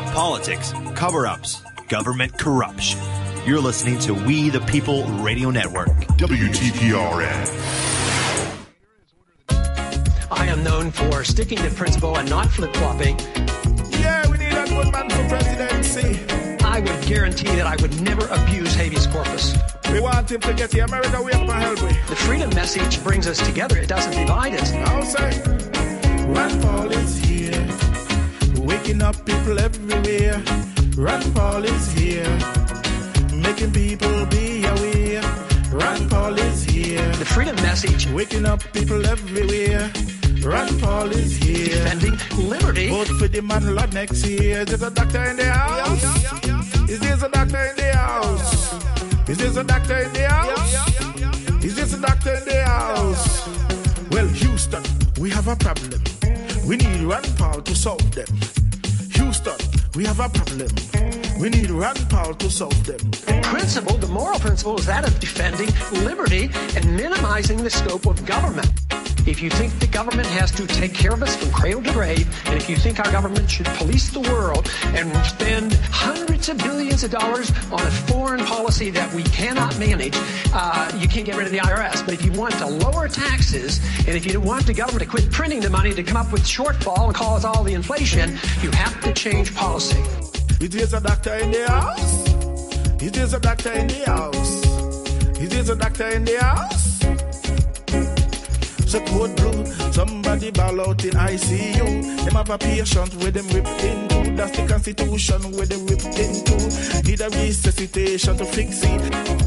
politics, cover-ups, government corruption. You're listening to We the People Radio Network. WTPRN. I am known for sticking to principle and not flip-flopping. Yeah, we need a good man for presidency. I would guarantee that I would never abuse habeas corpus. We want him to get the America way up and help me. The freedom message brings us together. It doesn't divide us. I'll say, Rand Paul is here, waking up people everywhere. Rand Paul is here, making people be aware. Rand Paul is here, the freedom message waking up people everywhere. Rand Paul is here, defending liberty. Vote for the man lot next year. Is there a doctor in the house? Is there a doctor in the house? Is there a doctor in the house? Is there a doctor in the house? Well, Houston, we have a problem. We need Rand Paul to solve them. Houston, we have a problem. We need Rand Paul to solve them. The principle, the moral principle, is that of defending liberty and minimizing the scope of government. If you think the government has to take care of us from cradle to grave, and if you think our government should police the world and spend hundreds of billions of dollars on a foreign policy that we cannot manage, you can't get rid of the IRS. But if you want to lower taxes, and if you want the government to quit printing the money to come up with shortfall and cause all the inflation, you have to change policy. It is a doctor in the house. It is a doctor in the house. It is a doctor in the house. So code blue, somebody ball out in ICU. Them have a patient where them ripped into. That's the constitution where them ripped into. Need a resuscitation to fix it.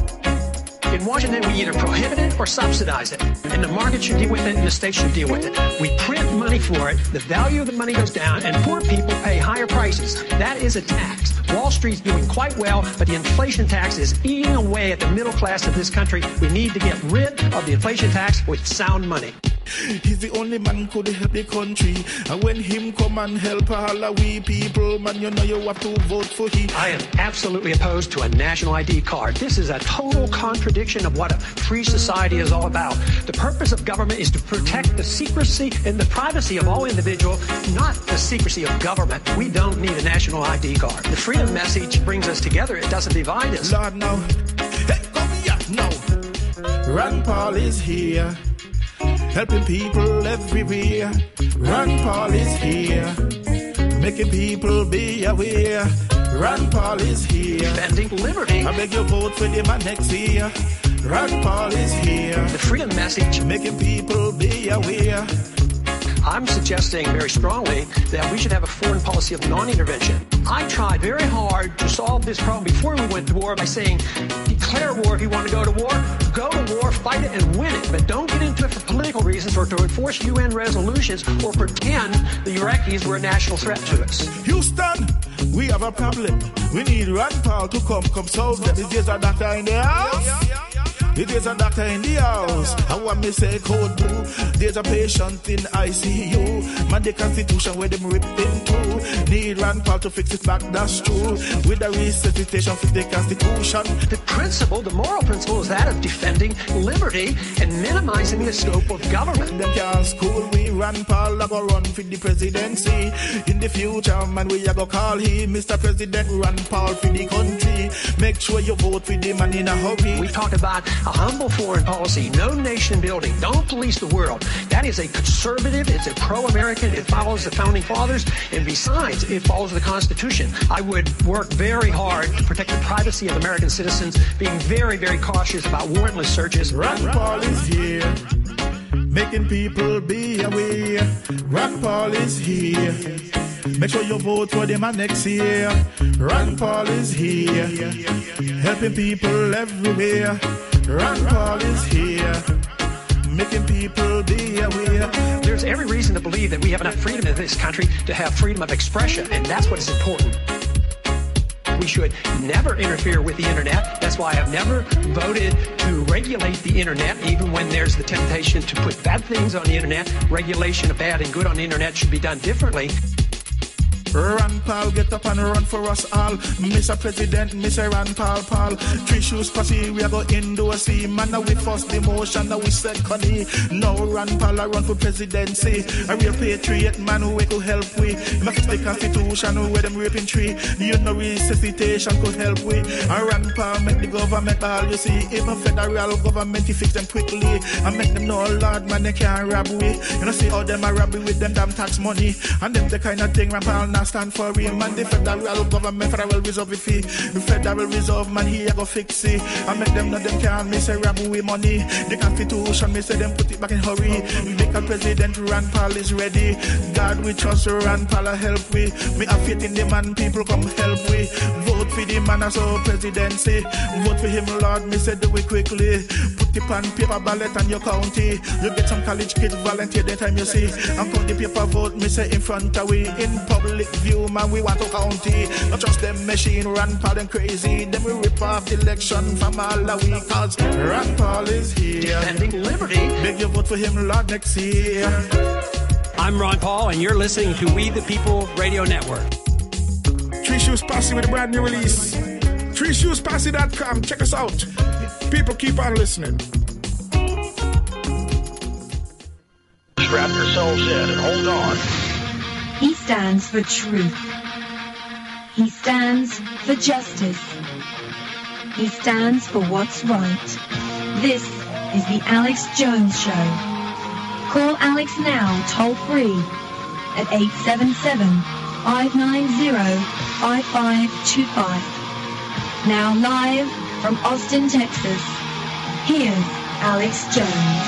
In Washington, we either prohibit it or subsidize it. And the market should deal with it and the state should deal with it. We print money for it, the value of the money goes down, and poor people pay higher prices. That is a tax. Wall Street's doing quite well, but the inflation tax is eating away at the middle class of this country. We need to get rid of the inflation tax with sound money. He's the only man could help the country. And when him come and help all of we people, man, you know you have to vote for him. I am absolutely opposed to a national ID card. This is a total contradiction of what a free society is all about. The purpose of government is to protect the secrecy and the privacy of all individuals, not the secrecy of government. We don't need a national ID card. The freedom message brings us together. It doesn't divide us. Lord, now. Hey, come here. No. Rand Paul is here, helping people everywhere. Rand Paul is here, making people be aware. Rand Paul is here, defending liberty. I beg you vote for the man next year. Rand Paul is here, the freedom message, making people be aware. I'm suggesting very strongly that we should have a foreign policy of non-intervention. I tried very hard to solve this problem before we went to war by saying, declare war if you want to go to war, fight it and win it, but don't get into it for political reasons or to enforce UN resolutions or pretend the Iraqis were a national threat to us. Houston, we have a problem. We need Rand Paul to come solve them. Is there a doctor in the house? It is a doctor in the house. I want me say code blue. There's a patient in ICU. Man, the constitution where them ripped into. Need Rand Paul to fix it back, that's true. With a resuscitation, fix the constitution. The principle, the moral principle, is that of defending liberty and minimizing the scope of government. Them can't school we. Rand Paul a go run for the presidency. In the future, man, we a go call him Mr. President Rand Paul for the country. Make sure you vote for the man in a hurry. We talk about a humble foreign policy, no nation building, don't police the world. That is a conservative, it's a pro-American, it follows the founding fathers, and besides, it follows the Constitution. I would work very hard to protect the privacy of American citizens, being very, very cautious about warrantless searches. Rand Paul is here, making people be aware. Rand Paul is here, make sure you vote for the man next year. Rand Paul is here, helping people everywhere. Rand Paul is here, making people be aware. There's every reason to believe that we have enough freedom in this country to have freedom of expression, and that's what is important. We should never interfere with the internet. That's why I've never voted to regulate the internet, even when there's the temptation to put bad things on the internet. Regulation of bad and good on the internet should be done differently. Ron Paul, get up and run for us all. Mr. President, Mr. Ron Paul. Three shoes posse, we are go endorse him. Man, now we first the motion, now we second it. Now Ron Paul, I run for presidency. A real patriot man who we could help with. My fix the constitution where them raping tree. You know resuscitation could help with. And Ron Paul make the government all you see. Even federal government, he fix them quickly. And make them know, Lord, man, they can't rob we. You know, see how them are robbing with them damn tax money. And them the kind of thing Ron Paul not stand for him. And the federal government, Federal Reserve fee. The Federal Reserve, man, he go fix it. And make them know them can't miss a rob with money. The constitution, me say them put it back in hurry. Because President Ron Paul is ready. God, we trust Ron Paul help we. Me have faith in the man, people come help we. Vote for the man as our presidency. Vote for him, Lord, me say do it quickly. Put the pen paper ballot on your county. You get some college kids volunteer the time you see. And put the paper vote, me say in front of we. In public view, man, we want to county. Not just them machine, Ron Paul and crazy. Then we rip off the election from all the week. Cause Ron Paul is here. Defending liberty. Beg you vote for him, Lord, next year. I'm Ron Paul, and you're listening to We the People Radio Network. Three Shoes Posse with a brand new release. ThreeShoesPosse.com. Check us out. People, keep on listening. Strap yourselves in and hold on. He stands for truth. He stands for justice. He stands for what's right. This is the Alex Jones Show. Call Alex now, toll free, at 877-590-5525. Now live from Austin, Texas, here's Alex Jones.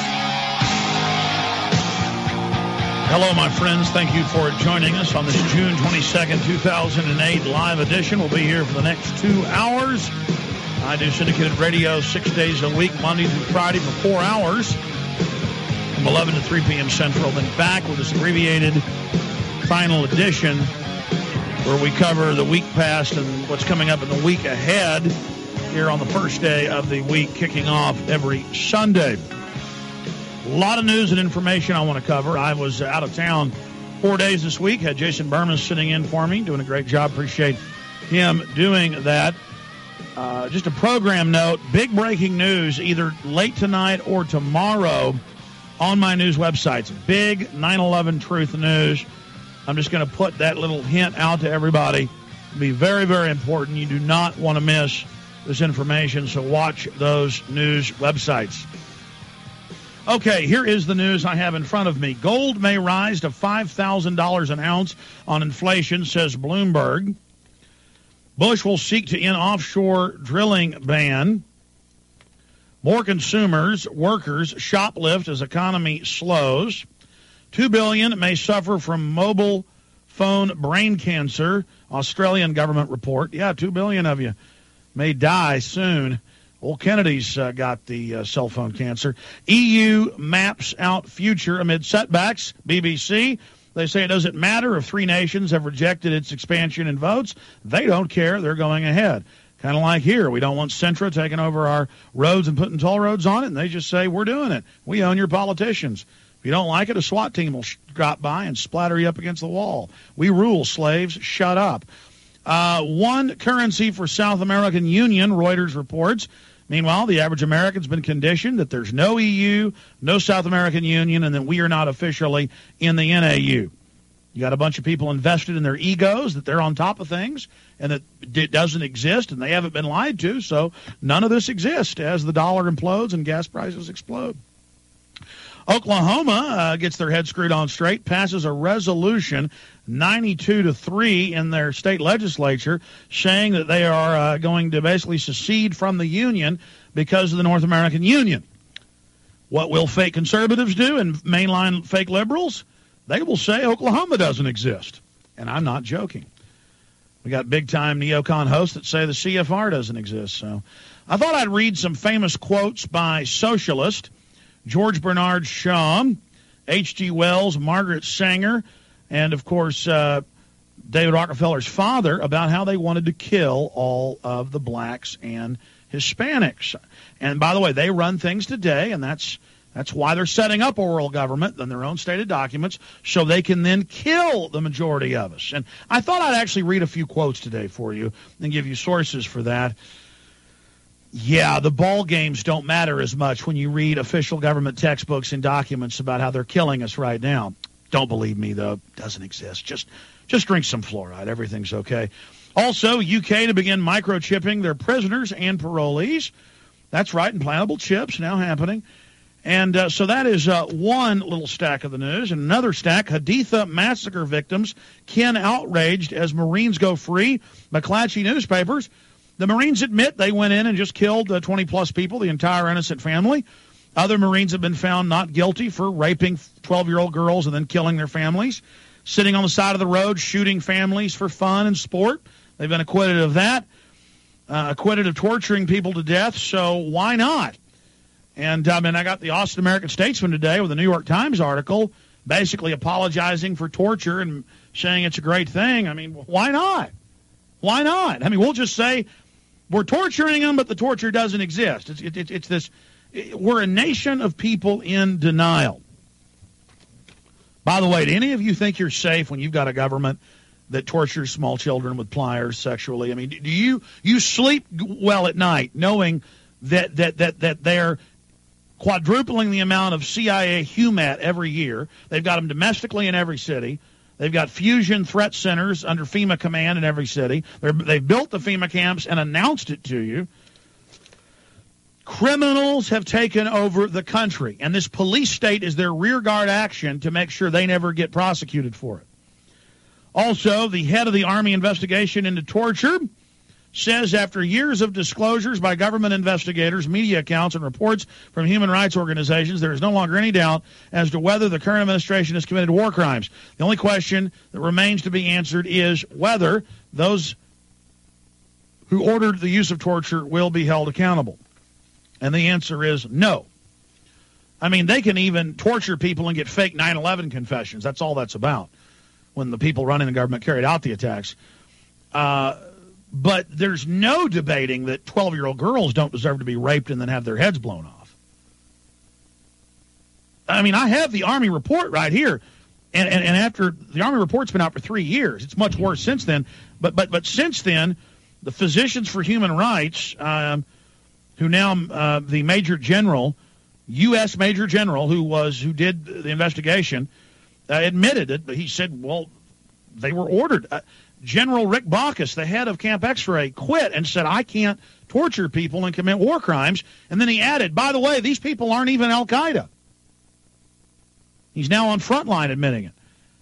Hello, my friends. Thank you for joining us on this June 22nd, 2008 live edition. We'll be here for the next 2 hours. I do syndicated radio 6 days a week, Monday through Friday for 4 hours, from 11 to 3 p.m. Central. Then back with this abbreviated final edition where we cover the week past and what's coming up in the week ahead here on the first day of the week, kicking off every Sunday. A lot of news and information I want to cover. I was out of town 4 days this week. Had Jason Berman sitting in for me, doing a great job. Appreciate him doing that. Just a program note, big breaking news either late tonight or tomorrow on my news websites. Big 9/11 Truth News. I'm just going to put that little hint out to everybody. It'll be very, very important. You do not want to miss this information, so watch those news websites. Okay, here is the news I have in front of me. Gold may rise to $5,000 an ounce on inflation, says Bloomberg. Bush will seek to end offshore drilling ban. More consumers, workers shoplift as economy slows. 2 billion may suffer from mobile phone brain cancer, Australian government report. Yeah, 2 billion of you may die soon. Old Kennedy's got the cell phone cancer. EU maps out future amid setbacks. BBC, they say it doesn't matter if 3 nations have rejected its expansion in votes. They don't care. They're going ahead. Kind of like here. We don't want Centra taking over our roads and putting toll roads on it, and they just say, we're doing it. We own your politicians. If you don't like it, a SWAT team will drop by and splatter you up against the wall. We rule, slaves. Shut up. One currency for South American Union, Reuters reports. Meanwhile, the average American's been conditioned that there's no EU, no South American Union, and that we are not officially in the NAU. You got a bunch of people invested in their egos, that they're on top of things, and that it doesn't exist, and they haven't been lied to, so none of this exists as the dollar implodes and gas prices explode. Oklahoma gets their head screwed on straight, passes a resolution 92-3 in their state legislature saying that they are going to basically secede from the union because of the North American Union. What will fake conservatives do and mainline fake liberals? They will say Oklahoma doesn't exist. And I'm not joking. We got big-time neocon hosts that say the CFR doesn't exist. So I thought I'd read some famous quotes by socialists. George Bernard Shaw, H.G. Wells, Margaret Sanger, and, of course, David Rockefeller's father about how they wanted to kill all of the blacks and Hispanics. And, by the way, they run things today, and that's That's why they're setting up a world government in their own stated documents so they can then kill the majority of us. And I thought I'd actually read a few quotes today for you and give you sources for that. Yeah, the ball games don't matter as much when you read official government textbooks and documents about how they're killing us right now. Don't believe me, though. Doesn't exist. Just drink some fluoride. Everything's okay. Also, UK to begin microchipping their prisoners and parolees. That's right, implantable chips now happening. And so that is one little stack of the news. And another stack, Haditha massacre victims, Ken outraged as Marines go free. McClatchy newspapers. The Marines admit they went in and just killed 20-plus people, the entire innocent family. Other Marines have been found not guilty for raping 12-year-old girls and then killing their families. Sitting on the side of the road, shooting families for fun and sport. They've been acquitted of that. Acquitted of torturing people to death, so why not? And, I got the Austin American-Statesman today with a New York Times article basically apologizing for torture and saying it's a great thing. Why not? Why not? We'll just say we're torturing them, but the torture doesn't exist. It's this. We're a nation of people in denial. By the way, do any of you think you're safe when you've got a government that tortures small children with pliers sexually? Do you sleep well at night knowing that they're quadrupling the amount of CIA HUMAT every year? They've got them domestically in every city. They've got fusion threat centers under FEMA command in every city. They've built the FEMA camps and announced it to you. Criminals have taken over the country, and this police state is their rearguard action to make sure they never get prosecuted for it. Also, the head of the Army investigation into torture says after years of disclosures by government investigators, media accounts, and reports from human rights organizations, there is no longer any doubt as to whether the current administration has committed war crimes. The only question that remains to be answered is whether those who ordered the use of torture will be held accountable. And the answer is no. They can even torture people and get fake 9/11 confessions. That's all that's about when the people running the government carried out the attacks. But there's no debating that 12-year-old girls don't deserve to be raped and then have their heads blown off. I have the Army report right here. And after the Army report's been out for 3 years, it's much worse since then. But since then, the Physicians for Human Rights, who now the Major General, U.S. Major General, who did the investigation, admitted it. He said, well, they were ordered. General Rick Baucus, the head of Camp X-Ray, quit and said, I can't torture people and commit war crimes. And then he added, by the way, these people aren't even Al-Qaeda. He's now on Frontline admitting it.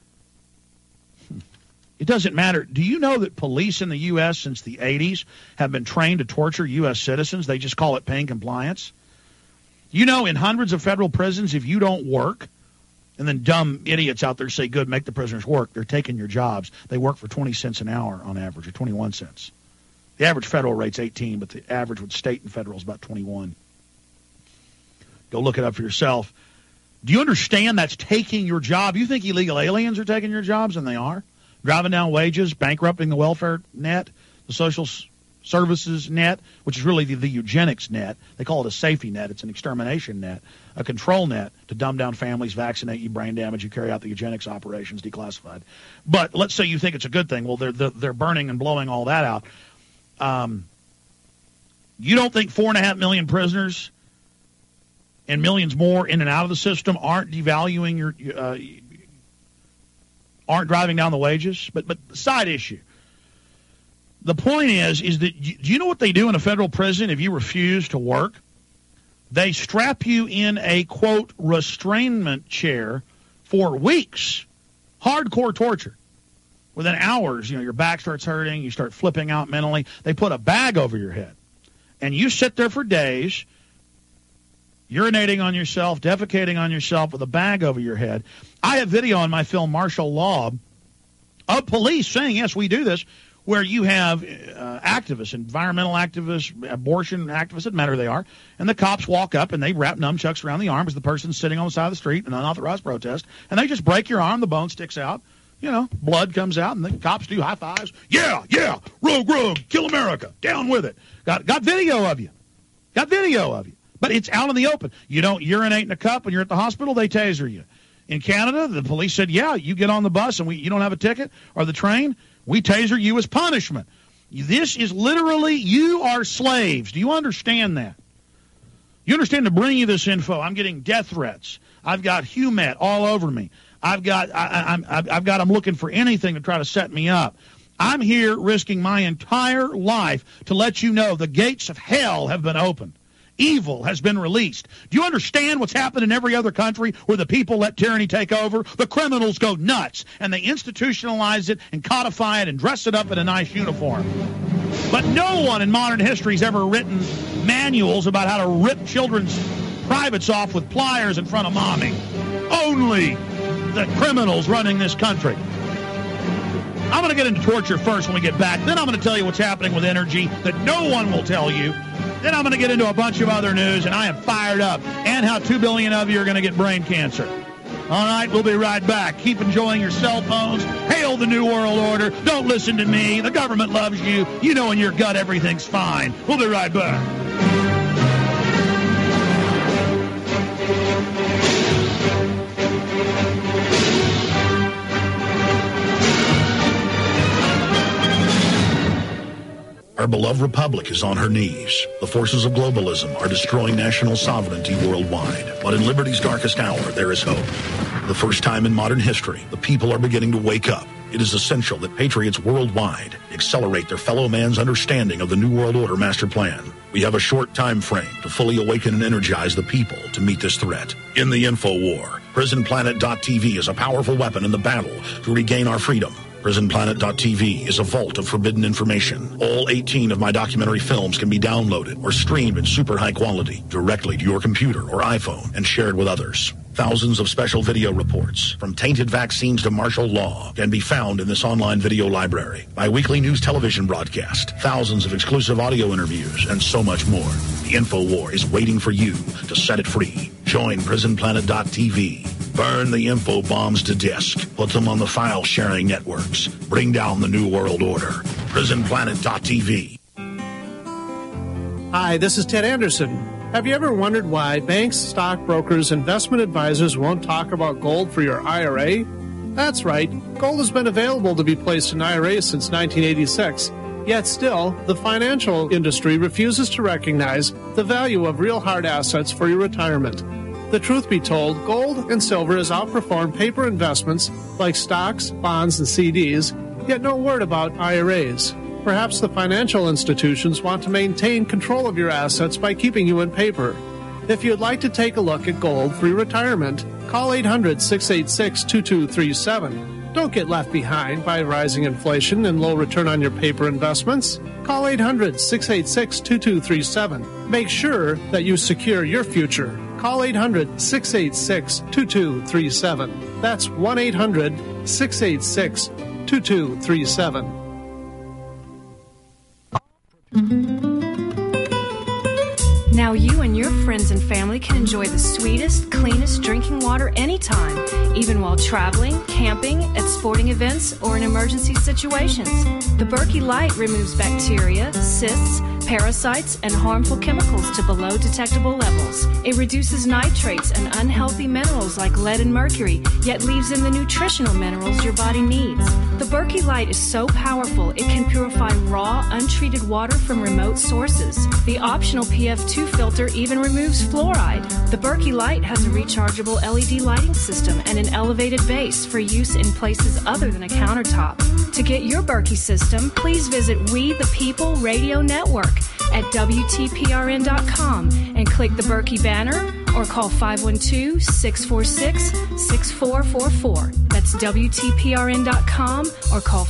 It doesn't matter. Do you know that police in the U.S. since the 80s have been trained to torture U.S. citizens? They just call it paying compliance. In hundreds of federal prisons, if you don't work, and then dumb idiots out there say, good, make the prisoners work, they're taking your jobs. They work for 20 cents an hour on average, or 21 cents. The average federal rate's 18, but the average with state and federal is about 21. Go look it up for yourself. Do you understand that's taking your job? You think illegal aliens are taking your jobs, and they are? Driving down wages, bankrupting the welfare net, the social services net, which is really the eugenics net. They call it a safety net. It's an extermination net, a control net to dumb down families, vaccinate you, brain damage you, carry out the eugenics operations, declassified. But let's say you think it's a good thing. Well, they're burning and blowing all that out. You don't think 4.5 million prisoners and millions more in and out of the system aren't devaluing aren't driving down the wages? But side issue. The point is that, do you know what they do in a federal prison if you refuse to work? They strap you in a, quote, restrainment chair for weeks. Hardcore torture. Within hours, your back starts hurting, you start flipping out mentally. They put a bag over your head. And you sit there for days, urinating on yourself, defecating on yourself with a bag over your head. I have video on my film, Martial Law, of police saying, yes, we do this, where you have activists, environmental activists, abortion activists, doesn't matter who they are, and the cops walk up and they wrap nunchucks around the arm as the person's sitting on the side of the street in an unauthorized protest, and they just break your arm, the bone sticks out, blood comes out, and the cops do high fives. Yeah, rogue, kill America, down with it. Got video of you. But it's out in the open. You don't urinate in a cup when you're at the hospital, they taser you. In Canada, the police said, yeah, you get on the bus and you don't have a ticket or the train, we taser you as punishment. This is literally, you are slaves. Do you understand that? You understand, to bring you this info, I'm getting death threats. I've got HUMET all over me. I've got them looking for anything to try to set me up. I'm here risking my entire life to let you know the gates of hell have been opened. Evil has been released. Do you understand what's happened in every other country where the people let tyranny take over? The criminals go nuts, and they institutionalize it and codify it and dress it up in a nice uniform. But no one in modern history has ever written manuals about how to rip children's privates off with pliers in front of mommy. Only the criminals running this country. I'm going to get into torture first when we get back. Then I'm going to tell you what's happening with energy that no one will tell you. Then I'm going to get into a bunch of other news, and I am fired up, and how 2 billion of you are going to get brain cancer. All right, we'll be right back. Keep enjoying your cell phones. Hail the New World Order. Don't listen to me. The government loves you. You know in your gut everything's fine. We'll be right back. Our beloved republic is on her knees. The forces of globalism are destroying national sovereignty worldwide. But in liberty's darkest hour, there is hope. For the first time in modern history, the people are beginning to wake up. It is essential that patriots worldwide accelerate their fellow man's understanding of the New World Order master plan. We have a short time frame to fully awaken and energize the people to meet this threat. In the info war, PrisonPlanet.tv is a powerful weapon in the battle to regain our freedom. PrisonPlanet.tv is a vault of forbidden information. All 18 of my documentary films can be downloaded or streamed in super high quality directly to your computer or iPhone and shared with others. Thousands of special video reports, from tainted vaccines to martial law, can be found in this online video library. My weekly news television broadcast, thousands of exclusive audio interviews, and so much more. The InfoWar is waiting for you to set it free. Join PrisonPlanet.tv. Burn the info bombs to disk. Put them on the file-sharing networks. Bring down the New World Order. PrisonPlanet.tv. Hi, this is Ted Anderson. Have you ever wondered why banks, stockbrokers, investment advisors won't talk about gold for your IRA? That's right. Gold has been available to be placed in IRAs since 1986. Yet still, the financial industry refuses to recognize the value of real hard assets for your retirement. The truth be told, gold and silver has outperformed paper investments like stocks, bonds, and CDs, yet no word about IRAs. Perhaps the financial institutions want to maintain control of your assets by keeping you in paper. If you'd like to take a look at gold for your retirement, call 800-686-2237. Don't get left behind by rising inflation and low return on your paper investments. Call 800-686-2237. Make sure that you secure your future. Call 800-686-2237. That's 1-800-686-2237. Now you and your friends and family can enjoy the sweetest, cleanest drinking water anytime, even while traveling, camping, at sporting events, or in emergency situations. The Berkey Light removes bacteria, cysts, parasites, and harmful chemicals to below detectable levels. It reduces nitrates and unhealthy minerals like lead and mercury, yet leaves in the nutritional minerals your body needs. The Berkey Light is so powerful it can purify raw, untreated water from remote sources. The optional PF2 filter even removes fluoride. The Berkey Light has a rechargeable LED lighting system and an elevated base for use in places other than a countertop. To get your Berkey system, please visit We the People Radio Network at WTPRN.com and click the Berkey banner or call 512-646-6444. That's WTPRN.com or call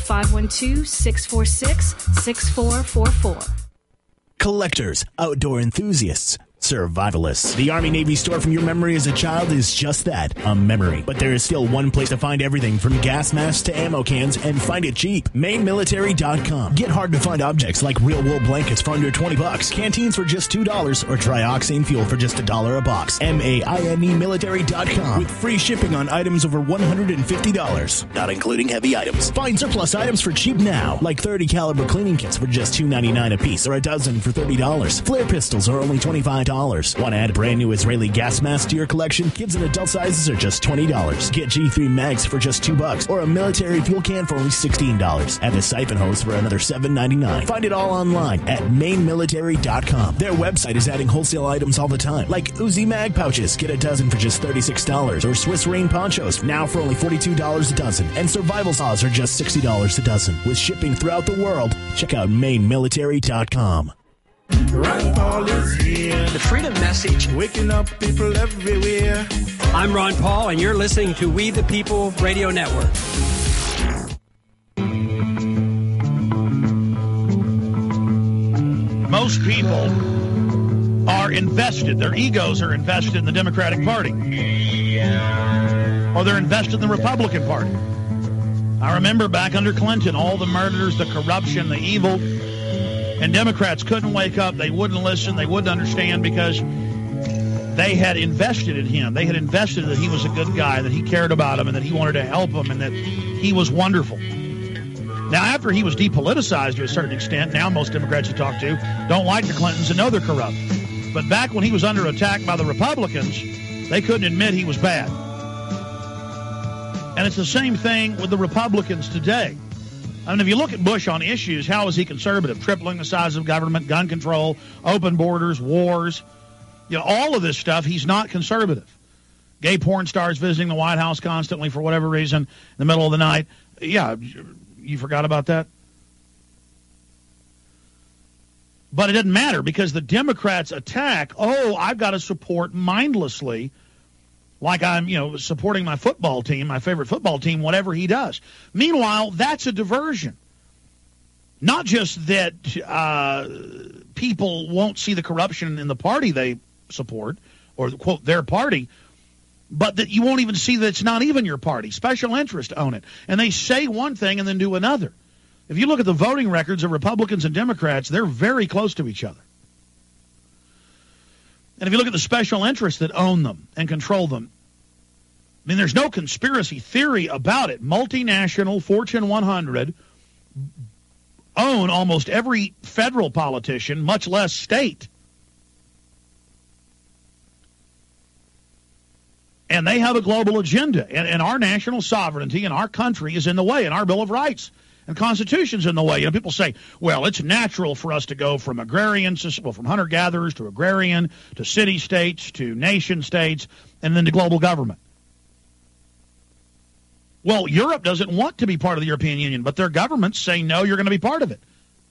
512-646-6444. Collectors, outdoor enthusiasts, survivalists. The Army-Navy store from your memory as a child is just that, a memory. But there is still one place to find everything from gas masks to ammo cans, and find it cheap. MaineMilitary.com. Get hard-to-find objects like real wool blankets for under $20, canteens for just $2, or trioxane fuel for just $1 a box. MaineMilitary.com. With free shipping on items over $150, not including heavy items. Find surplus items for cheap now, like 30 caliber cleaning kits for just $2.99 a piece, or a dozen for $30. Flare pistols are only $25 $6. Want to add brand new Israeli gas mask to your collection? Kids and adult sizes are just $20. Get G3 mags for just $2 or a military fuel can for only $16. Add the siphon hose for another $7.99. Find it all online at mainmilitary.com. Their website is adding wholesale items all the time, like Uzi mag pouches. Get a dozen for just $36. Or Swiss rain ponchos, now for only $42 a dozen. And survival saws are just $60 a dozen. With shipping throughout the world, check out mainmilitary.com. Ron Paul is here. The freedom message. Waking up people everywhere. I'm Ron Paul, and you're listening to We the People Radio Network. Most people are invested. Their egos are invested in the Democratic Party. Or they're invested in the Republican Party. I remember back under Clinton, all the murders, the corruption, the evil. And Democrats couldn't wake up. They wouldn't listen. They wouldn't understand because they had invested in him. They had invested that he was a good guy, that he cared about him, and that he wanted to help him, and that he was wonderful. Now, after he was depoliticized to a certain extent, now most Democrats you talk to don't like the Clintons and know they're corrupt. But back when he was under attack by the Republicans, they couldn't admit he was bad. And it's the same thing with the Republicans today. I mean, if you look at Bush on issues, how is he conservative? Tripling the size of government, gun control, open borders, wars. You know, all of this stuff, he's not conservative. Gay porn stars visiting the White House constantly for whatever reason in the middle of the night. Yeah, you forgot about that? But it doesn't matter because the Democrats attack, I've got to support mindlessly, like I'm, supporting my football team, my favorite football team, whatever he does. Meanwhile, that's a diversion. Not just that people won't see the corruption in the party they support, or, quote, their party, but that you won't even see that it's not even your party. Special interests own it. And they say one thing and then do another. If you look at the voting records of Republicans and Democrats, they're very close to each other. And if you look at the special interests that own them and control them, I mean, there's no conspiracy theory about it. Multinational Fortune 100 own almost every federal politician, much less state. And they have a global agenda. And our national sovereignty and our country is in the way, and our Bill of Rights and Constitution's in the way. People say, well, it's natural for us to go from from hunter-gatherers to agrarian to city-states to nation-states and then to global government. Well, Europe doesn't want to be part of the European Union, but their governments say, no, you're going to be part of it.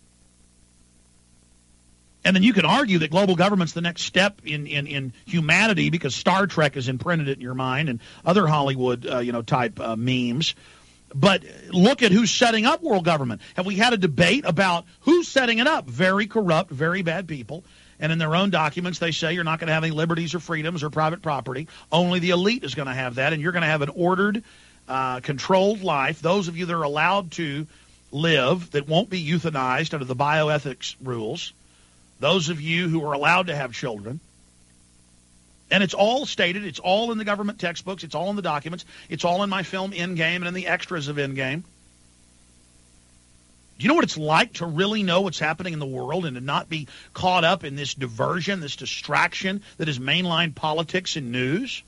And then you can argue that global government's the next step in humanity because Star Trek has imprinted it in your mind and other Hollywood, type memes. But look at who's setting up world government. Have we had a debate about who's setting it up? Very corrupt, very bad people. And in their own documents, they say you're not going to have any liberties or freedoms or private property. Only the elite is going to have that. And you're going to have an ordered, controlled life. Those of you that are allowed to live that won't be euthanized under the bioethics rules. Those of you who are allowed to have children. And it's all stated. It's all in the government textbooks. It's all in the documents. It's all in my film Endgame and in the extras of Endgame. Do you know what it's like to really know what's happening in the world and to not be caught up in this diversion, this distraction that is mainline politics and news?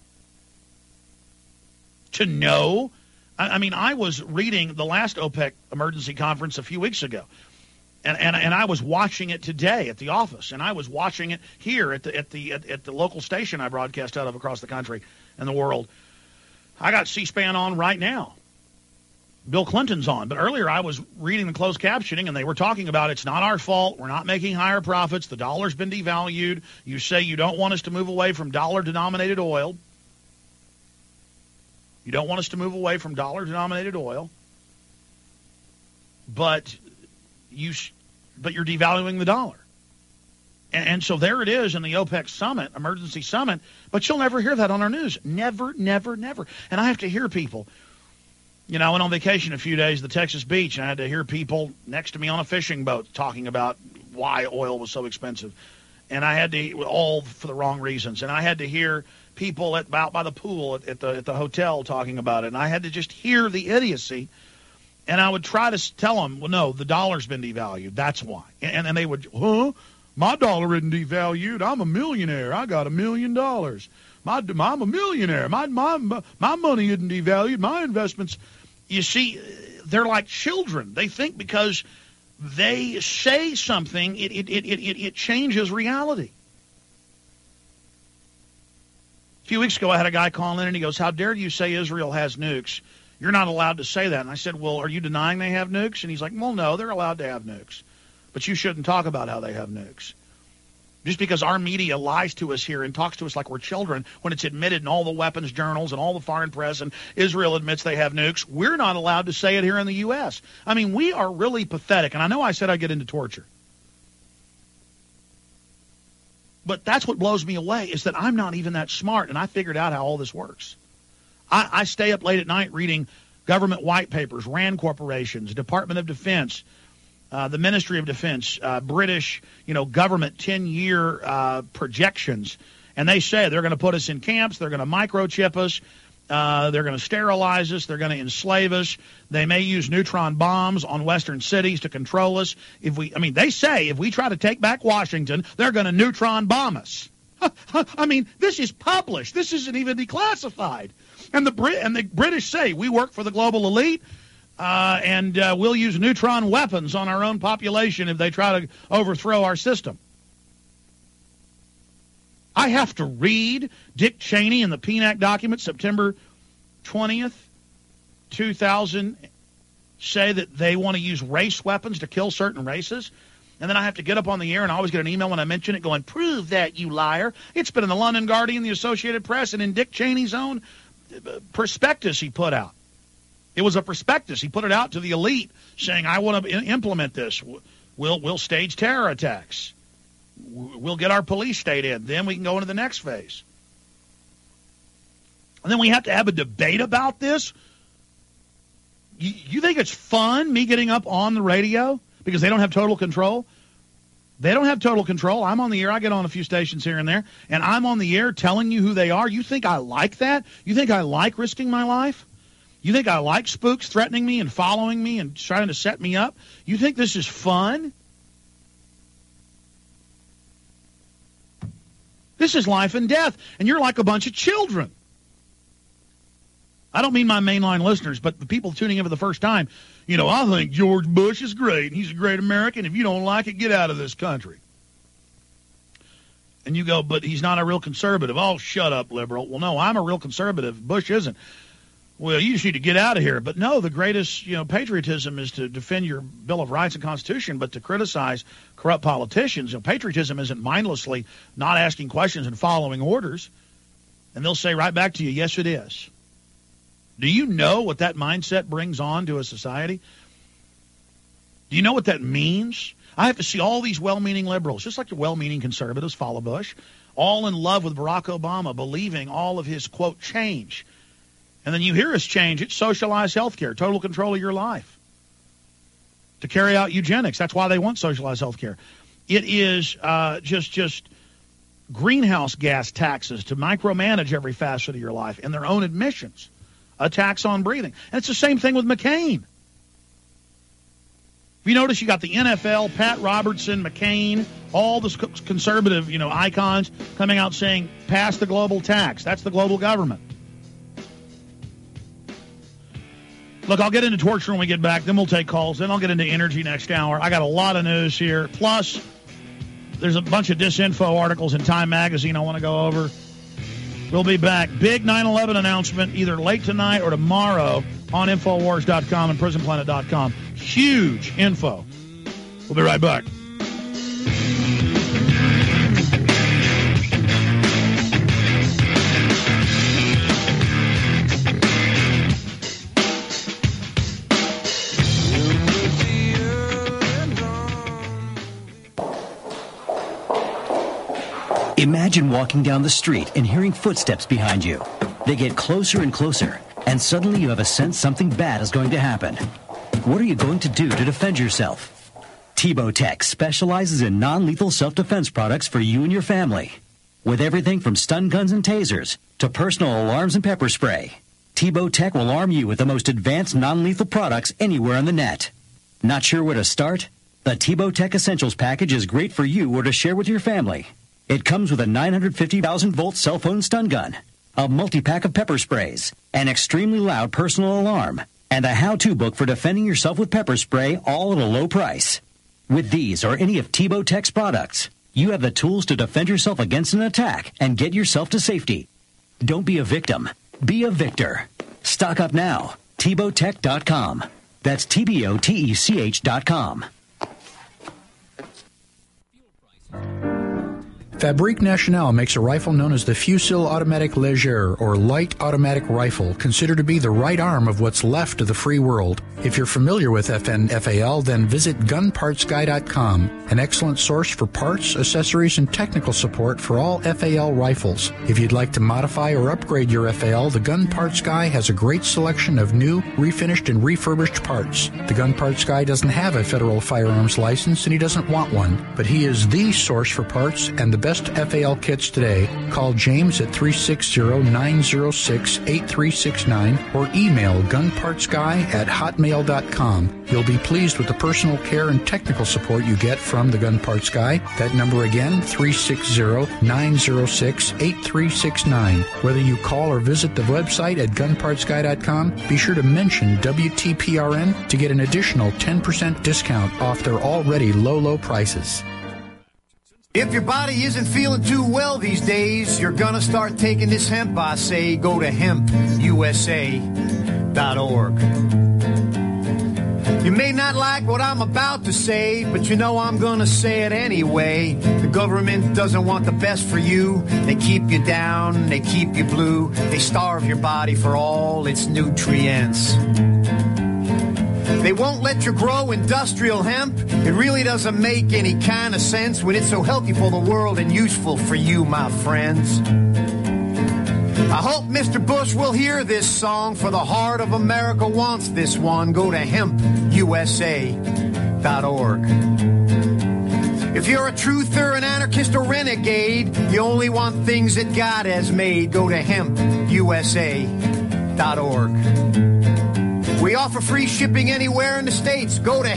To know. I mean, I was reading the last OPEC emergency conference a few weeks ago. And I was watching it today at the office, and I was watching it here at the local station I broadcast out of across the country and the world. I got C-SPAN on right now. Bill Clinton's on, but earlier I was reading the closed captioning, and they were talking about it's not our fault. We're not making higher profits. The dollar's been devalued. You say you don't want us to move away from dollar-denominated oil. You don't want us to move away from dollar-denominated oil, but you're devaluing the dollar. And so there it is in the OPEC summit, emergency summit, but you'll never hear that on our news. Never, never, never. And I have to hear people. I went on vacation a few days to the Texas beach, and I had to hear people next to me on a fishing boat talking about why oil was so expensive. And I had to, all for the wrong reasons. And I had to hear people out by the pool at the hotel talking about it. And I had to just hear the idiocy. And I would try to tell them, well, no, the dollar's been devalued. That's why. And they would, huh? My dollar isn't devalued. I'm a millionaire. I got $1 million. I'm a millionaire. My money isn't devalued. My investments, you see, they're like children. They think because they say something, it changes reality. A few weeks ago, I had a guy call in, and he goes, how dare you say Israel has nukes? You're not allowed to say that. And I said, well, are you denying they have nukes? And he's like, well, no, they're allowed to have nukes. But you shouldn't talk about how they have nukes. Just because our media lies to us here and talks to us like we're children when it's admitted in all the weapons journals and all the foreign press and Israel admits they have nukes, we're not allowed to say it here in the U.S. I mean, we are really pathetic. And I know I said I'd get into torture. But that's what blows me away is that I'm not even that smart, and I figured out how all this works. I stay up late at night reading government white papers, RAND corporations, Department of Defense, the Ministry of Defense, British, government 10-year projections. And they say they're going to put us in camps, they're going to microchip us, they're going to sterilize us, they're going to enslave us. They may use neutron bombs on western cities to control us. They say if we try to take back Washington, they're going to neutron bomb us. I mean, this is published. This isn't even declassified. And the British say we work for the global elite, and we'll use neutron weapons on our own population if they try to overthrow our system. I have to read Dick Cheney in the PNAC document, September 20th, 2000, say that they want to use race weapons to kill certain races. And then I have to get up on the air, and I always get an email when I mention it going, prove that, you liar. It's been in the London Guardian, the Associated Press, and in Dick Cheney's own prospectus he put out. It was a prospectus. He put it out to the elite saying, I want to implement this. We'll stage terror attacks. We'll get our police state in. Then we can go into the next phase. And then we have to have a debate about this? You think it's fun, me getting up on the radio because they don't have total control? They don't have total control. I'm on the air. I get on a few stations here and there, and I'm on the air telling you who they are. You think I like that? You think I like risking my life? You think I like spooks threatening me and following me and trying to set me up? You think this is fun? This is life and death, and you're like a bunch of children. I don't mean my mainline listeners, but the people tuning in for the first time. I think George Bush is great, and he's a great American. If you don't like it, get out of this country. And you go, but he's not a real conservative. Oh, shut up, liberal. Well, no, I'm a real conservative. Bush isn't. Well, you just need to get out of here. But no, the greatest, patriotism is to defend your Bill of Rights and Constitution, but to criticize corrupt politicians. Patriotism isn't mindlessly not asking questions and following orders. And they'll say right back to you, yes, it is. Do you know what that mindset brings on to a society? Do you know what that means? I have to see all these well-meaning liberals, just like the well-meaning conservatives follow Bush, all in love with Barack Obama, believing all of his, quote, change. And then you hear his change. It's socialized health care, total control of your life. To carry out eugenics. That's why they want socialized health care. It is just greenhouse gas taxes to micromanage every facet of your life and their own admissions. A tax on breathing. And it's the same thing with McCain. If you notice, you got the NFL, Pat Robertson, McCain, all the conservative, icons coming out saying, pass the global tax. That's the global government. Look, I'll get into torture when we get back. Then we'll take calls. Then I'll get into energy next hour. I got a lot of news here. Plus, there's a bunch of disinfo articles in Time Magazine I want to go over. We'll be back. Big 9/11 announcement either late tonight or tomorrow on Infowars.com and PrisonPlanet.com. Huge info. We'll be right back. Imagine walking down the street and hearing footsteps behind you. They get closer and closer, and suddenly you have a sense something bad is going to happen. What are you going to do to defend yourself? Tebow Tech specializes in non-lethal self-defense products for you and your family. With everything from stun guns and tasers to personal alarms and pepper spray, Tebow Tech will arm you with the most advanced non-lethal products anywhere on the net. Not sure where to start? The T-Bowtech Essentials package is great for you or to share with your family. It comes with a 950,000-volt cell phone stun gun, a multi-pack of pepper sprays, an extremely loud personal alarm, and a how-to book for defending yourself with pepper spray, all at a low price. With these or any of T-Bowtech's products, you have the tools to defend yourself against an attack and get yourself to safety. Don't be a victim. Be a victor. Stock up now. T-Bowtech.com. That's TBOTECH.com. Fabrique Nationale makes a rifle known as the Fusil Automatic Léger, or light automatic rifle, considered to be the right arm of what's left of the free world. If you're familiar with FNFAL, then visit gunpartsguy.com, an excellent source for parts, accessories, and technical support for all FAL rifles. If you'd like to modify or upgrade your FAL, the Gun Parts Guy has a great selection of new, refinished, and refurbished parts. The Gun Parts Guy doesn't have a federal firearms license, and he doesn't want one, but he is the source for parts and the best FAL kits today. Call James at 360-906-8369 or email gunpartsguy@hotmail.com. You'll be pleased with the personal care and technical support you get from the Gun Parts Guy. That number again, 360-906-8369. Whether you call or visit the website at gunpartsguy.com, be sure to mention WTPRN to get an additional 10% discount off their already low prices. If your body isn't feeling too well these days, you're gonna start taking this hemp, I say. Go to hempusa.org. You may not like what I'm about to say, but you know I'm gonna say it anyway. The government doesn't want the best for you. They keep you down, they keep you blue. They starve your body for all its nutrients. They won't let you grow industrial hemp. It really doesn't make any kind of sense when it's so healthy for the world and useful for you, my friends. I hope Mr. Bush will hear this song, for the heart of America wants this one. Go to hempusa.org. If you're a truther, an anarchist, or renegade, you only want things that God has made. Go to hempusa.org. We offer free shipping anywhere in the States. Go to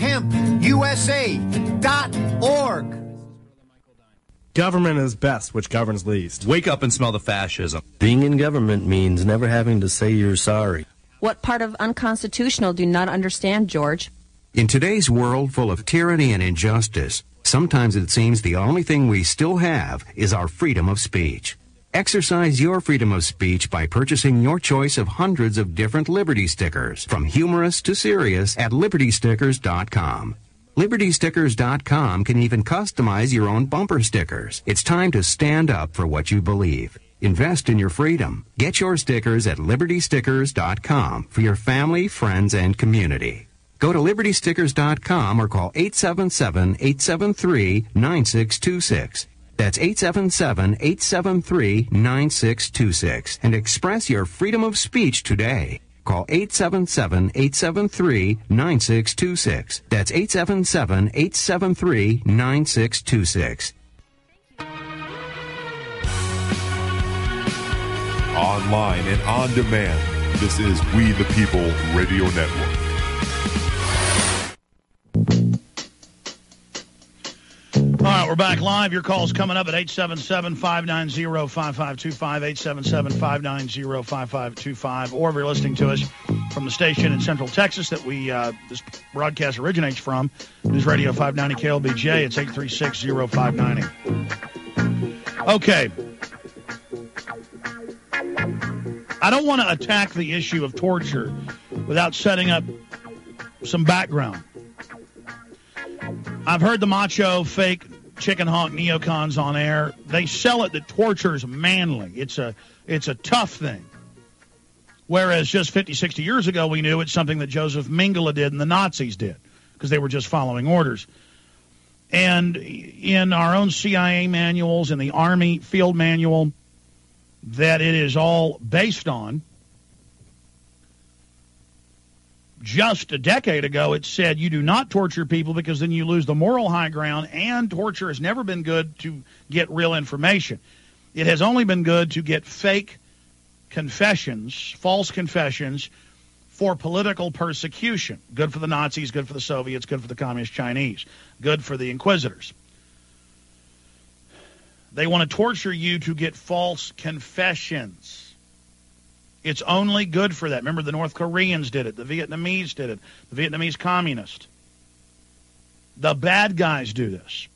hempusa.org. Government is best, which governs least. Wake up and smell the fascism. Being in government means never having to say you're sorry. What part of unconstitutional do you not understand, George? In today's world full of tyranny and injustice, sometimes it seems the only thing we still have is our freedom of speech. Exercise your freedom of speech by purchasing your choice of hundreds of different Liberty stickers, from humorous to serious, at LibertyStickers.com. LibertyStickers.com can even customize your own bumper stickers. It's time to stand up for what you believe. Invest in your freedom. Get your stickers at LibertyStickers.com for your family, friends, and community. Go to LibertyStickers.com or call 877-873-9626. That's 877-873-9626 and express your freedom of speech today. Call 877-873-9626. That's 877-873-9626. Online and on demand, this is We the People Radio Network. All right, we're back live. Your call's coming up at 877-590-5525, 877-590-5525, or if you're listening to us from the station in Central Texas that this broadcast originates from, News Radio 590 KLBJ, it's 836-0590. Okay. I don't want to attack the issue of torture without setting up some background. I've heard the macho, fake, chicken honk neocons on air. They sell it that torture is manly. It's a tough thing. Whereas just 50, 60 years ago, we knew it's something that Joseph Mengele did and the Nazis did because they were just following orders. And in our own CIA manuals and the Army field manual that it is all based on, just a decade ago, it said you do not torture people because then you lose the moral high ground, and torture has never been good to get real information. It has only been good to get fake confessions, false confessions for political persecution. Good for the Nazis, good for the Soviets, good for the Communist Chinese, good for the Inquisitors. They want to torture you to get false confessions. It's only good for that. Remember, the North Koreans did it. The Vietnamese did it. The Vietnamese communists. The bad guys do this.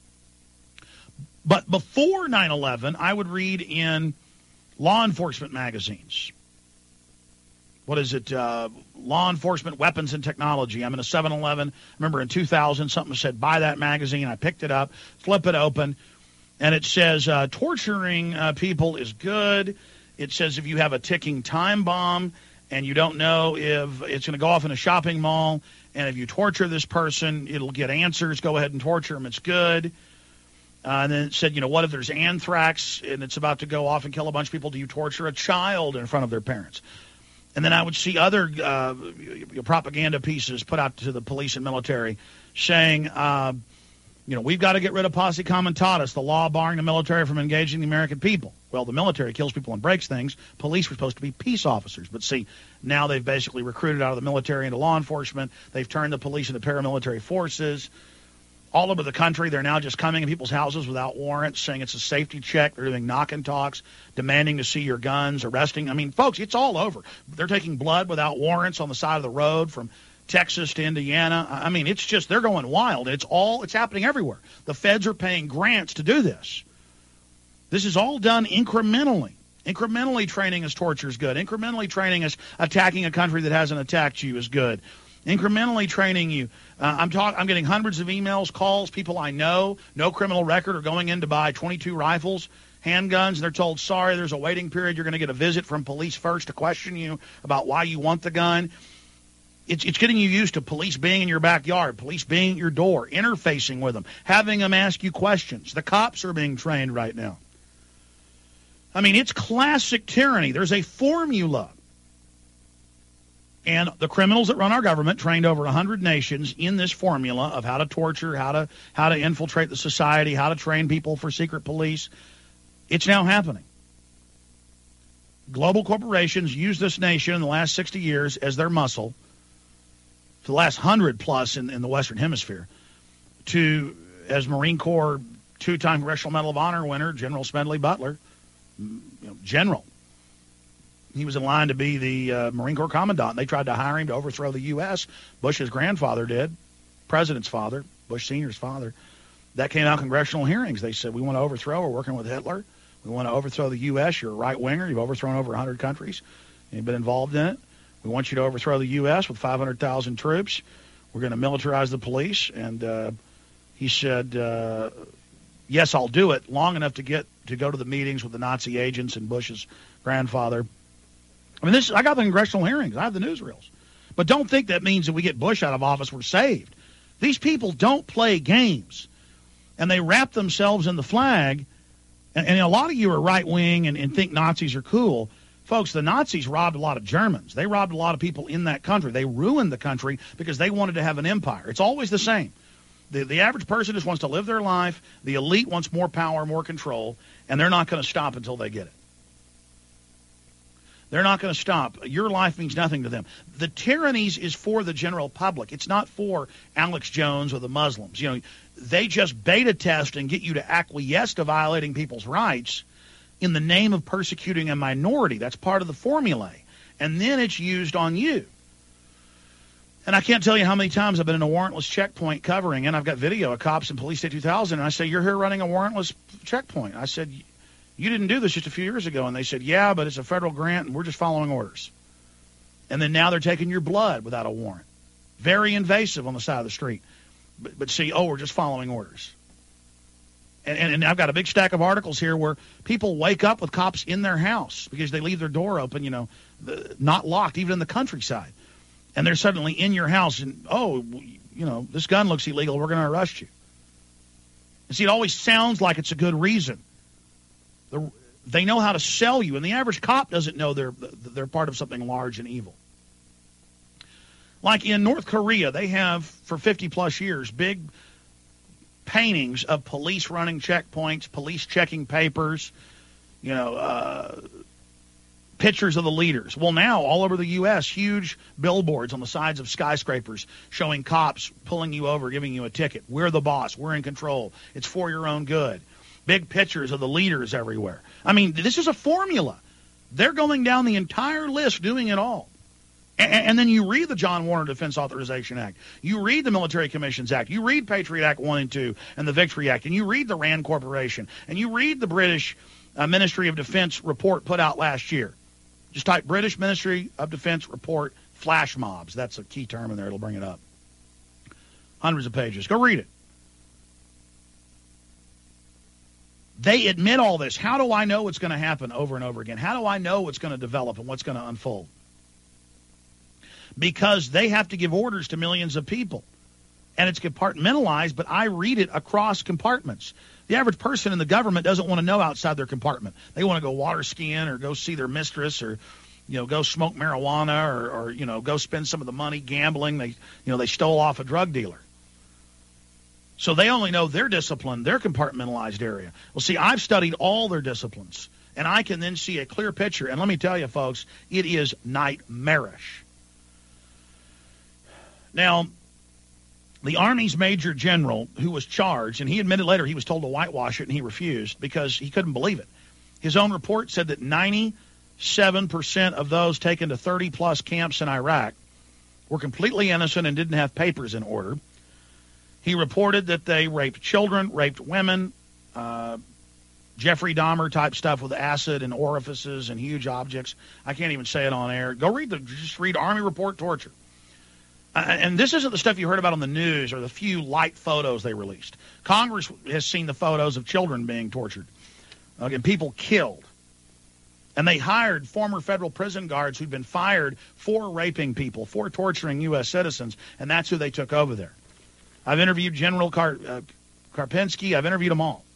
But before 9/11, I would read in law enforcement magazines. What is it? Law Enforcement Weapons and Technology. I'm in a 7-Eleven. Remember in 2000, something said, buy that magazine. I picked it up, flip it open, and it says torturing people is good. It says if you have a ticking time bomb and you don't know if it's going to go off in a shopping mall, and if you torture this person, it'll get answers. Go ahead and torture them. It's good. And then it said, what if there's anthrax and it's about to go off and kill a bunch of people? Do you torture a child in front of their parents? And then I would see other propaganda pieces put out to the police and military saying, we've got to get rid of posse comitatus, the law barring the military from engaging the American people. Well, the military kills people and breaks things. Police were supposed to be peace officers. But see, now they've basically recruited out of the military into law enforcement. They've turned the police into paramilitary forces. All over the country, they're now just coming in people's houses without warrants, saying it's a safety check. They're doing knock and talks, demanding to see your guns, arresting. I mean, folks, it's all over. They're taking blood without warrants on the side of the road from Texas to Indiana. I mean, it's just, they're going wild. It's happening everywhere. The feds are paying grants to do this. This is all done incrementally. Incrementally training as torture is good. Incrementally training as attacking a country that hasn't attacked you is good. Incrementally training you. I'm getting hundreds of emails, calls, people I know, no criminal record, are going in to buy 22 rifles, handguns, and they're told, sorry, there's a waiting period. You're going to get a visit from police first to question you about why you want the gun. It's getting you used to police being in your backyard, police being at your door, interfacing with them, having them ask you questions. The cops are being trained right now. I mean, it's classic tyranny. There's a formula. And the criminals that run our government trained over 100 nations in this formula of how to torture, how to infiltrate the society, how to train people for secret police. It's now happening. Global corporations use this nation in the last 60 years as their muscle, for the last 100 plus in the Western Hemisphere, as Marine Corps two-time Congressional Medal of Honor winner, General Smedley Butler, General. He was in line to be the Marine Corps Commandant. They tried to hire him to overthrow the U.S. Bush's grandfather did, President's father, Bush Sr.'s father. That came out in congressional hearings. They said, we want to overthrow. We're working with Hitler. We want to overthrow the U.S. You're a right-winger. You've overthrown over 100 countries. You've been involved in it. We want you to overthrow the U.S. with 500,000 troops. We're going to militarize the police. And he said, yes, I'll do it, long enough to go to the meetings with the Nazi agents and Bush's grandfather. I mean, I got the congressional hearings. I have the newsreels. But don't think that means that we get Bush out of office, we're saved. These people don't play games. And they wrap themselves in the flag. And a lot of you are right-wing and think Nazis are cool. Folks, the Nazis robbed a lot of Germans. They robbed a lot of people in that country. They ruined the country because they wanted to have an empire. It's always the same. The average person just wants to live their life. The elite wants more power, more control, and they're not going to stop until they get it. They're not going to stop. Your life means nothing to them. The tyrannies is for the general public. It's not for Alex Jones or the Muslims. They just beta test and get you to acquiesce to violating people's rights in the name of persecuting a minority. That's part of the formulae. And then it's used on you. And I can't tell you how many times I've been in a warrantless checkpoint covering, and I've got video of cops in Police State 2000, and I say, you're here running a warrantless checkpoint. I said, you didn't do this just a few years ago. And they said, yeah, but it's a federal grant, and we're just following orders. And then now they're taking your blood without a warrant. Very invasive on the side of the street. But see, we're just following orders. And I've got a big stack of articles here where people wake up with cops in their house because they leave their door open, not locked, even in the countryside. And they're suddenly in your house and, this gun looks illegal. We're going to arrest you. And see, it always sounds like it's a good reason. They know how to sell you, and the average cop doesn't know they're part of something large and evil. Like in North Korea, they have, for 50-plus years, big paintings of police running checkpoints, police checking papers, pictures of the leaders. Well, now all over the U.S., huge billboards on the sides of skyscrapers showing cops pulling you over, giving you a ticket. We're the boss. We're in control. It's for your own good. Big pictures of the leaders everywhere. I mean, this is a formula. They're going down the entire list doing it all. And then you read the John Warner Defense Authorization Act. You read the Military Commissions Act. You read Patriot Act 1 and 2 and the Victory Act. And you read the RAND Corporation. And you read the British Ministry of Defense report put out last year. Just type British Ministry of Defense report flash mobs. That's a key term in there. It'll bring it up. Hundreds of pages. Go read it. They admit all this. How do I know what's going to happen over and over again? How do I know what's going to develop and what's going to unfold? Because they have to give orders to millions of people. And it's compartmentalized, but I read it across compartments. The average person in the government doesn't want to know outside their compartment. They want to go water skiing or go see their mistress or, go smoke marijuana or go spend some of the money gambling. They stole off a drug dealer. So they only know their discipline, their compartmentalized area. Well, see, I've studied all their disciplines, and I can then see a clear picture. And let me tell you, folks, it is nightmarish. Now, the Army's Major General, who was charged, and he admitted later he was told to whitewash it, and he refused because he couldn't believe it. His own report said that 97% of those taken to 30-plus camps in Iraq were completely innocent and didn't have papers in order. He reported that they raped children, raped women, Jeffrey Dahmer-type stuff with acid and orifices and huge objects. I can't even say it on air. Just read Army Report Torture. And this isn't the stuff you heard about on the news or the few light photos they released. Congress has seen the photos of children being tortured and people killed. And they hired former federal prison guards who'd been fired for raping people, for torturing U.S. citizens, and that's who they took over there. I've interviewed General Karpinski. I've interviewed them all.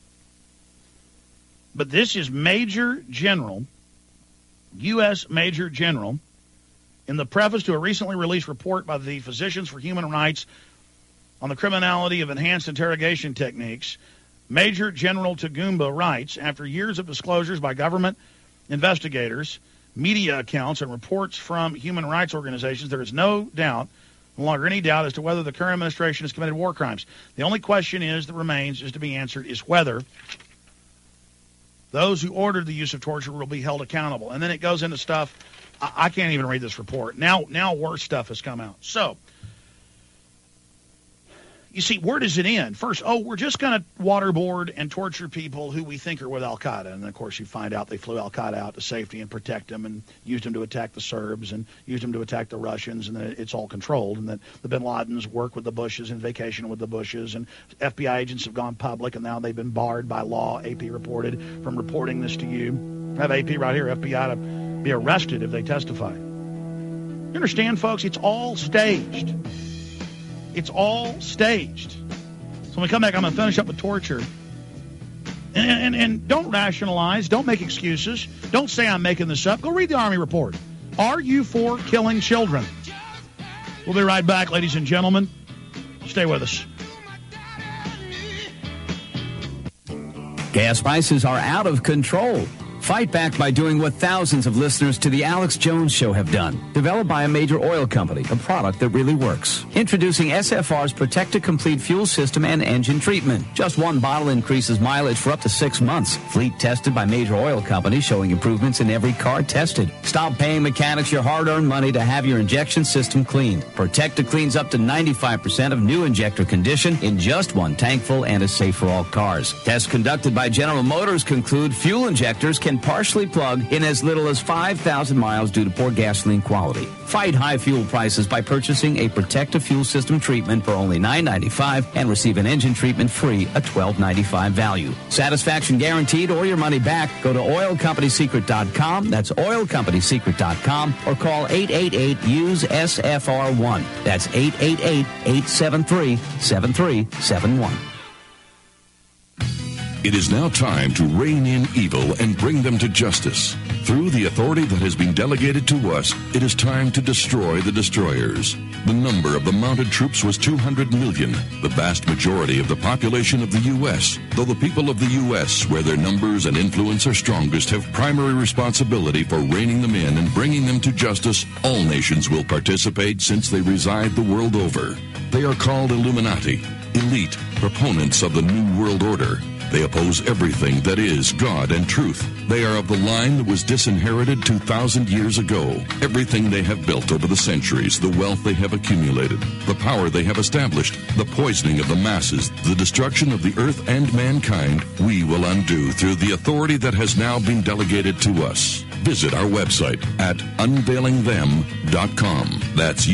But this is Major General, U.S. Major General, in the preface to a recently released report by the Physicians for Human Rights on the criminality of enhanced interrogation techniques. Major General Tagumba writes, after years of disclosures by government investigators, media accounts, and reports from human rights organizations, there is no longer any doubt as to whether the current administration has committed war crimes. The only question that remains to be answered is whether those who ordered the use of torture will be held accountable. And then it goes into stuff. I can't even read this report. Now worse stuff has come out. So, you see, where does it end? First, we're just going to waterboard and torture people who we think are with Al-Qaeda. And, of course, you find out they flew Al-Qaeda out to safety and protect them and used them to attack the Serbs and used them to attack the Russians, and that it's all controlled, and that the bin Ladens work with the Bushes and vacation with the Bushes, and FBI agents have gone public, and now they've been barred by law, AP reported, from reporting this to you. I have AP right here, FBI to be arrested if they testify. You understand, folks? It's all staged. It's all staged. So when we come back, I'm going to finish up with torture. And don't rationalize. Don't make excuses. Don't say I'm making this up. Go read the Army report. Are you for killing children? We'll be right back, ladies and gentlemen. Stay with us. Gas prices are out of control. Fight back by doing what thousands of listeners to The Alex Jones Show have done. Developed by a major oil company, a product that really works. Introducing SFR's Protect to Complete fuel system and engine treatment. Just one bottle increases mileage for up to 6 months. Fleet tested by major oil companies, showing improvements in every car tested. Stop paying mechanics your hard-earned money to have your injection system cleaned. Protect to cleans up to 95% of new injector condition in just one tankful and is safe for all cars. Tests conducted by General Motors conclude fuel injectors can partially plug in as little as 5,000 miles due to poor gasoline quality. Fight high fuel prices by purchasing a Protective Fuel System treatment for only $9.95 and receive an engine treatment free, a $12.95 value. Satisfaction guaranteed or your money back. Go to oilcompanysecret.com. That's oilcompanysecret.com or call 888-USE-SFR1. That's 888-873-7371. It is now time to rein in evil and bring them to justice. Through the authority that has been delegated to us, it is time to destroy the destroyers. The number of the mounted troops was 200 million, the vast majority of the population of the U.S. Though the people of the U.S., where their numbers and influence are strongest, have primary responsibility for reining them in and bringing them to justice, all nations will participate since they reside the world over. They are called Illuminati, elite, proponents of the New World Order. They oppose everything that is God and truth. They are of the line that was disinherited 2,000 years ago. Everything they have built over the centuries, the wealth they have accumulated, the power they have established, the poisoning of the masses, the destruction of the earth and mankind, we will undo through the authority that has now been delegated to us. Visit our website at unveilingthem.com. That's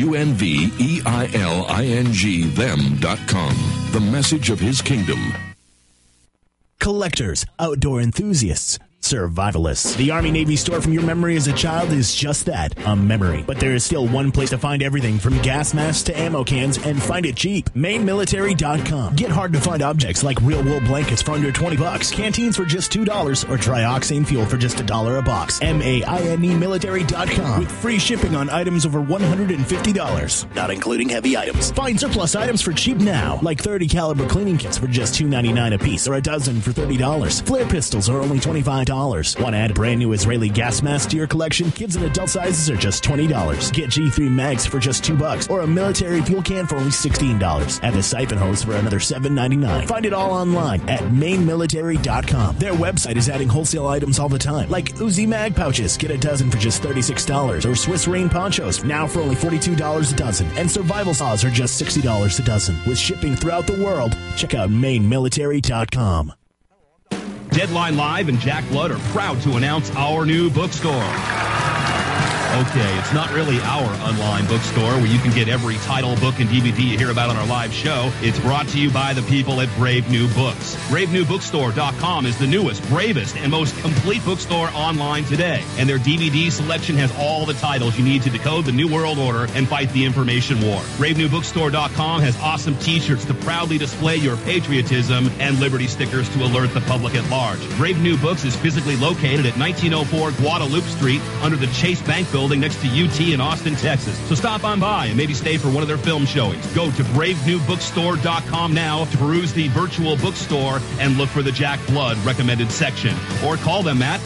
UNVEILING them.com. The message of his kingdom. Collectors, outdoor enthusiasts, survivalists. The Army Navy store from your memory as a child is just that, a memory. But there is still one place to find everything from gas masks to ammo cans and find it cheap. MaineMilitary.com. Get hard to find objects like real wool blankets for under $20, canteens for just $2, or trioxane fuel for just $1 a box. MaineMilitary.com with free shipping on items over $150, not including heavy items. Find surplus items for cheap now, like 30 caliber cleaning kits for just $2.99 a piece, or a dozen for $30. Flare pistols are only $25. Want to add a brand new Israeli gas mask to your collection? Kids and adult sizes are just $20. Get G3 mags for just $2, or a military fuel can for only $16. Add the siphon hose for another $7.99. Find it all online at MaineMilitary.com. Their website is adding wholesale items all the time, like Uzi mag pouches. Get a dozen for just $36, or Swiss Rain ponchos now for only $42 a dozen, and survival saws are just $60 a dozen. With shipping throughout the world, check out MaineMilitary.com. Deadline Live and Jack Blood are proud to announce our new bookstore. Okay, it's not really our online bookstore where you can get every title, book, and DVD you hear about on our live show. It's brought to you by the people at Brave New Books. BraveNewBookstore.com is the newest, bravest, and most complete bookstore online today. And their DVD selection has all the titles you need to decode the New World Order and fight the information war. BraveNewBookstore.com has awesome t-shirts to proudly display your patriotism and liberty stickers to alert the public at large. Brave New Books is physically located at 1904 Guadalupe Street under the Chase Bank Building next to UT in Austin, Texas. So stop on by and maybe stay for one of their film showings. Go to BraveNewBookstore.com now to peruse the virtual bookstore and look for the Jack Blood recommended section. Or call them at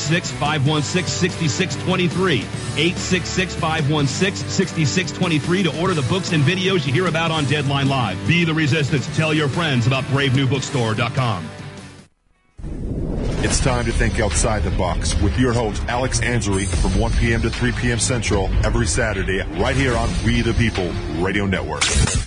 866-516-6623. 866-516-6623 to order the books and videos you hear about on Deadline Live. Be the resistance. Tell your friends about BraveNewBookstore.com. It's time to think outside the box with your host, Alex Angeli, from 1 p.m. to 3 p.m. Central every Saturday, right here on We the People Radio Network.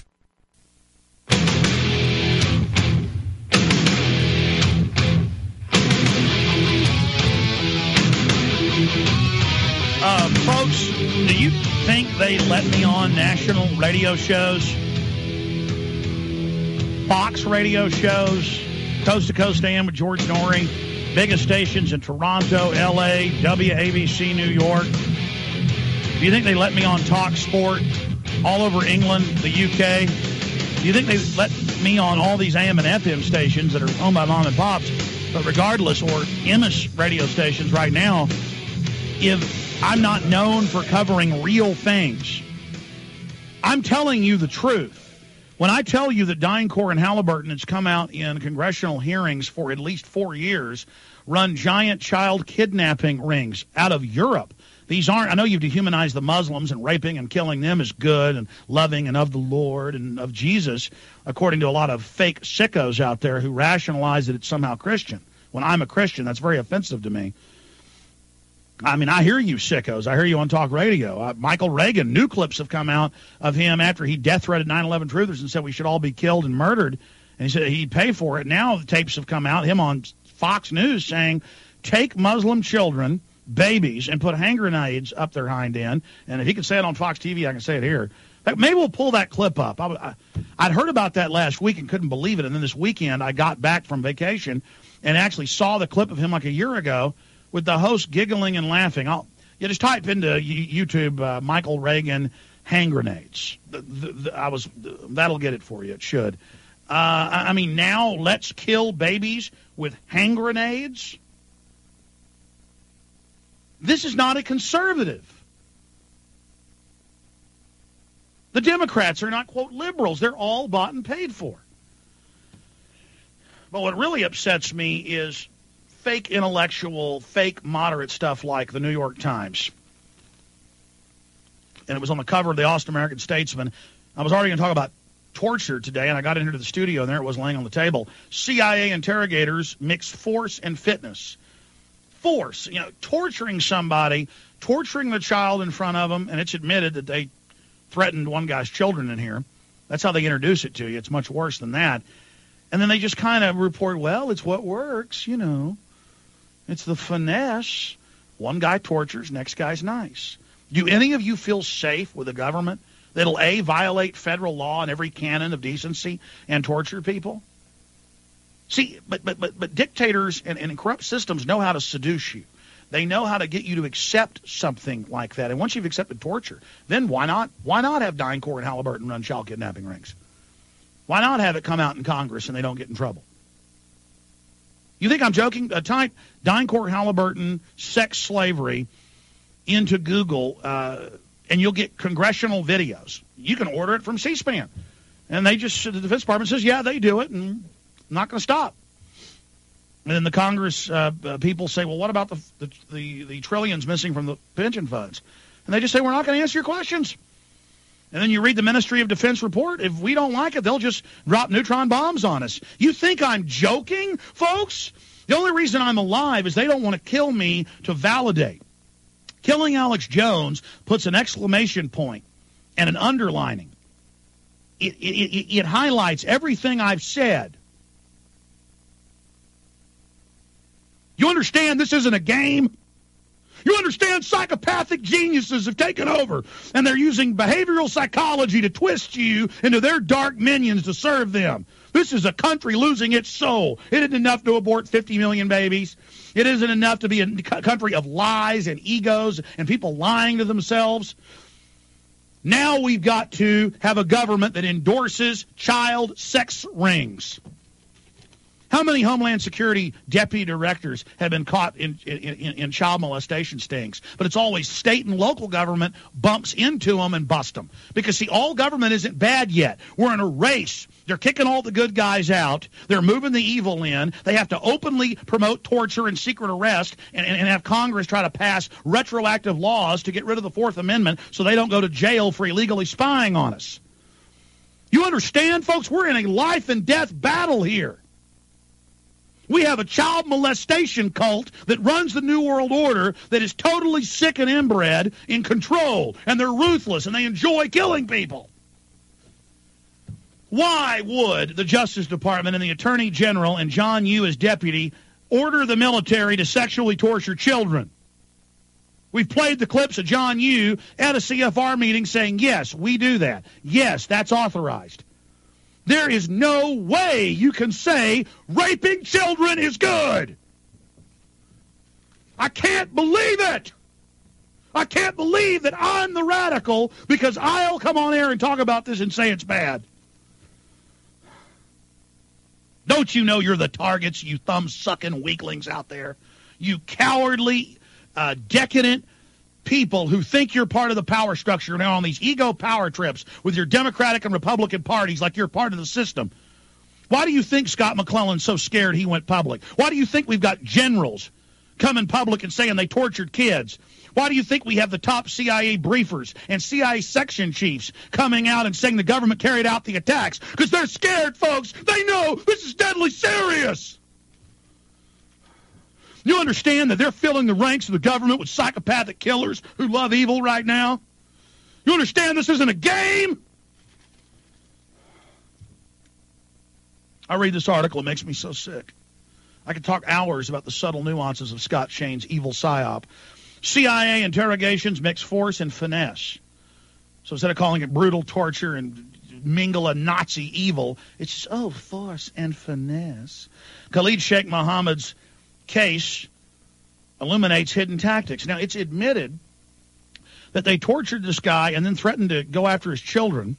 Folks, do you think they let me on national radio shows, Fox radio shows, Coast to Coast AM with George Norrie, biggest stations in Toronto, L.A., WABC, New York? Do you think they let me on Talk Sport all over England, the UK? Do you think they let me on all these AM and FM stations that are owned by mom and pops? But regardless, or MS radio stations right now, if I'm not known for covering real things, I'm telling you the truth. When I tell you that DynCorp and Halliburton has come out in congressional hearings for at least 4 years, run giant child kidnapping rings out of Europe. These aren't, I know you've dehumanized the Muslims and raping and killing them is good and loving and of the Lord and of Jesus, according to a lot of fake sickos out there who rationalize that it's somehow Christian. When I'm a Christian, that's very offensive to me. I mean, I hear you sickos. I hear you on talk radio. Michael Reagan, new clips have come out of him after he death threatened 9/11 truthers and said we should all be killed and murdered. And he said he'd pay for it. Now the tapes have come out, him on Fox News saying, take Muslim children, babies, and put hand grenades up their hind end. And if he can say it on Fox TV, I can say it here. Maybe we'll pull that clip up. I'd heard about that last week and couldn't believe it. And then this weekend I got back from vacation and actually saw the clip of him like a year ago, with the host giggling and laughing. You just type into YouTube Michael Reagan hand grenades. That'll get it for you. It should. I mean, now let's kill babies with hand grenades. This is not a conservative. The Democrats are not, quote, liberals. They're all bought and paid for. But what really upsets me is fake intellectual, fake moderate stuff like the New York Times. And it was on the cover of the Austin American-Statesman. I was already going to talk about torture today, and I got into the studio, and there it was laying on the table. CIA interrogators mix force and fitness. Force, torturing somebody, torturing the child in front of them, and it's admitted that they threatened one guy's children in here. That's how they introduce it to you. It's much worse than that. And then they just kind of report, well, it's what works, It's the finesse. One guy tortures, next guy's nice. Do any of you feel safe with a government that'll, A, violate federal law and every canon of decency and torture people? See, but dictators and corrupt systems know how to seduce you. They know how to get you to accept something like that. And once you've accepted torture, then why not? Why not have DynCorp and Halliburton run child kidnapping rings? Why not have it come out in Congress and they don't get in trouble? You think I'm joking? Type DynCorp Halliburton sex slavery into Google, and you'll get congressional videos. You can order it from C-SPAN. And the Defense Department says, yeah, they do it, and I'm not going to stop. And then the Congress people say, well, what about the trillions missing from the pension funds? And they just say, we're not going to answer your questions. And then you read the Ministry of Defense report. If we don't like it, they'll just drop neutron bombs on us. You think I'm joking, folks? The only reason I'm alive is they don't want to kill me to validate. Killing Alex Jones puts an exclamation point and an underlining. It highlights everything I've said. You understand this isn't a game? You understand psychopathic geniuses have taken over, and they're using behavioral psychology to twist you into their dark minions to serve them. This is a country losing its soul. It isn't enough to abort 50 million babies. It isn't enough to be a country of lies and egos and people lying to themselves. Now we've got to have a government that endorses child sex rings. How many Homeland Security deputy directors have been caught in child molestation stings? But it's always state and local government bumps into them and bust them. Because, see, all government isn't bad yet. We're in a race. They're kicking all the good guys out. They're moving the evil in. They have to openly promote torture and secret arrest and have Congress try to pass retroactive laws to get rid of the Fourth Amendment so they don't go to jail for illegally spying on us. You understand, folks? We're in a life and death battle here. We have a child molestation cult that runs the New World Order that is totally sick and inbred, in control, and they're ruthless, and they enjoy killing people. Why would the Justice Department and the Attorney General and John Yoo as deputy order the military to sexually torture children? We've played the clips of John Yoo at a CFR meeting saying, yes, we do that. Yes, that's authorized. There is no way you can say raping children is good. I can't believe it. I can't believe that I'm the radical because I'll come on air and talk about this and say it's bad. Don't you know you're the targets, you thumb-sucking weaklings out there? You cowardly, decadent people who think you're part of the power structure now on these ego power trips with your Democratic and Republican parties like you're part of the system. Why do you think Scott McClellan's so scared he went public? Why do you think we've got generals coming public and saying they tortured kids? Why do you think we have the top CIA briefers and CIA section chiefs coming out and saying the government carried out the attacks? Because they're scared, folks. They know this is deadly serious. You understand that they're filling the ranks of the government with psychopathic killers who love evil right now? You understand this isn't a game? I read this article. It makes me so sick. I could talk hours about the subtle nuances of Scott Shane's evil psyop. CIA interrogations mix force and finesse. So instead of calling it brutal torture and mingle a Nazi evil, it's just, force and finesse. Khalid Sheikh Mohammed's case illuminates hidden tactics. Now, it's admitted that they tortured this guy and then threatened to go after his children.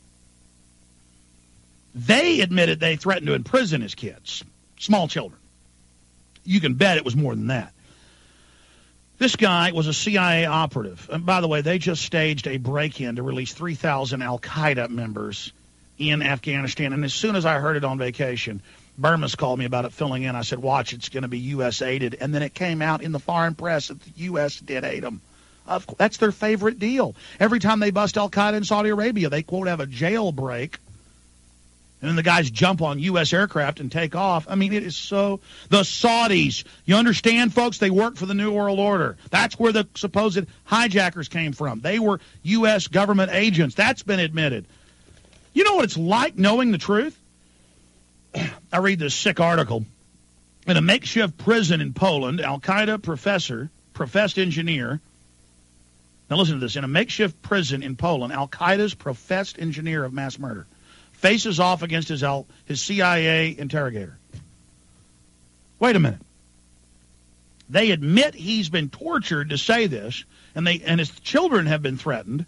They admitted they threatened to imprison his kids, small children. You can bet it was more than that. This guy was a CIA operative. And by the way, they just staged a break-in to release 3,000 al-Qaeda members in Afghanistan. And as soon as I heard it on vacation, Burma's called me about it filling in. I said, watch, it's going to be U.S.-aided. And then it came out in the foreign press that the U.S. did aid them. That's their favorite deal. Every time they bust al-Qaeda in Saudi Arabia, they, quote, have a jailbreak. And then the guys jump on U.S. aircraft and take off. I mean, it is so... The Saudis, you understand, folks? They work for the New World Order. That's where the supposed hijackers came from. They were U.S. government agents. That's been admitted. You know what it's like knowing the truth? I read this sick article. In a makeshift prison in Poland, al-Qaeda professed engineer... Now listen to this. In a makeshift prison in Poland, al-Qaeda's professed engineer of mass murder faces off against his CIA interrogator. Wait a minute. They admit he's been tortured to say this, and his children have been threatened.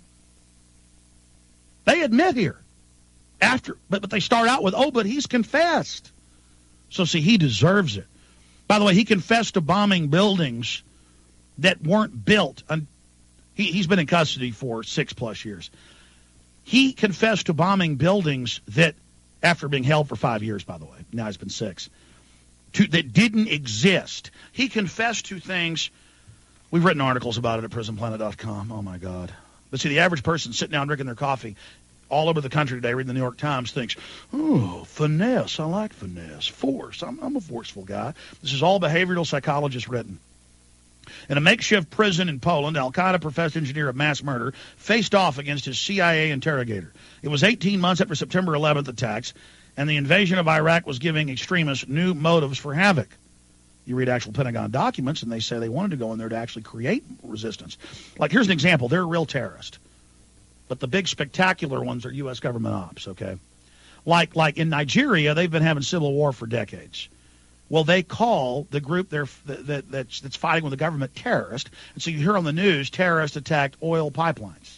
They admit here. But they start out with, but he's confessed. So see, he deserves it. By the way, he confessed to bombing buildings that weren't built. He's been in custody for 6+ years. He confessed to bombing buildings that, after being held for 5 years, by the way, now it's been 6, that didn't exist. He confessed to things. We've written articles about it at prisonplanet.com. Oh, my God. But see, the average person sitting down drinking their coffee all over the country today, reading the New York Times, thinks, oh, finesse. I like finesse. Force. I'm a forceful guy. This is all behavioral psychologists written. In a makeshift prison in Poland, al-Qaeda professed engineer of mass murder faced off against his CIA interrogator. It was 18 months after September 11th attacks, and the invasion of Iraq was giving extremists new motives for havoc. You read actual Pentagon documents, and they say they wanted to go in there to actually create resistance. Like, here's an example. They're a real terrorist. But the big spectacular ones are U.S. government ops, okay? Like in Nigeria, they've been having civil war for decades. Well, they call the group that's fighting with the government terrorist. And so you hear on the news, terrorists attacked oil pipelines.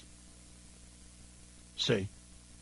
See?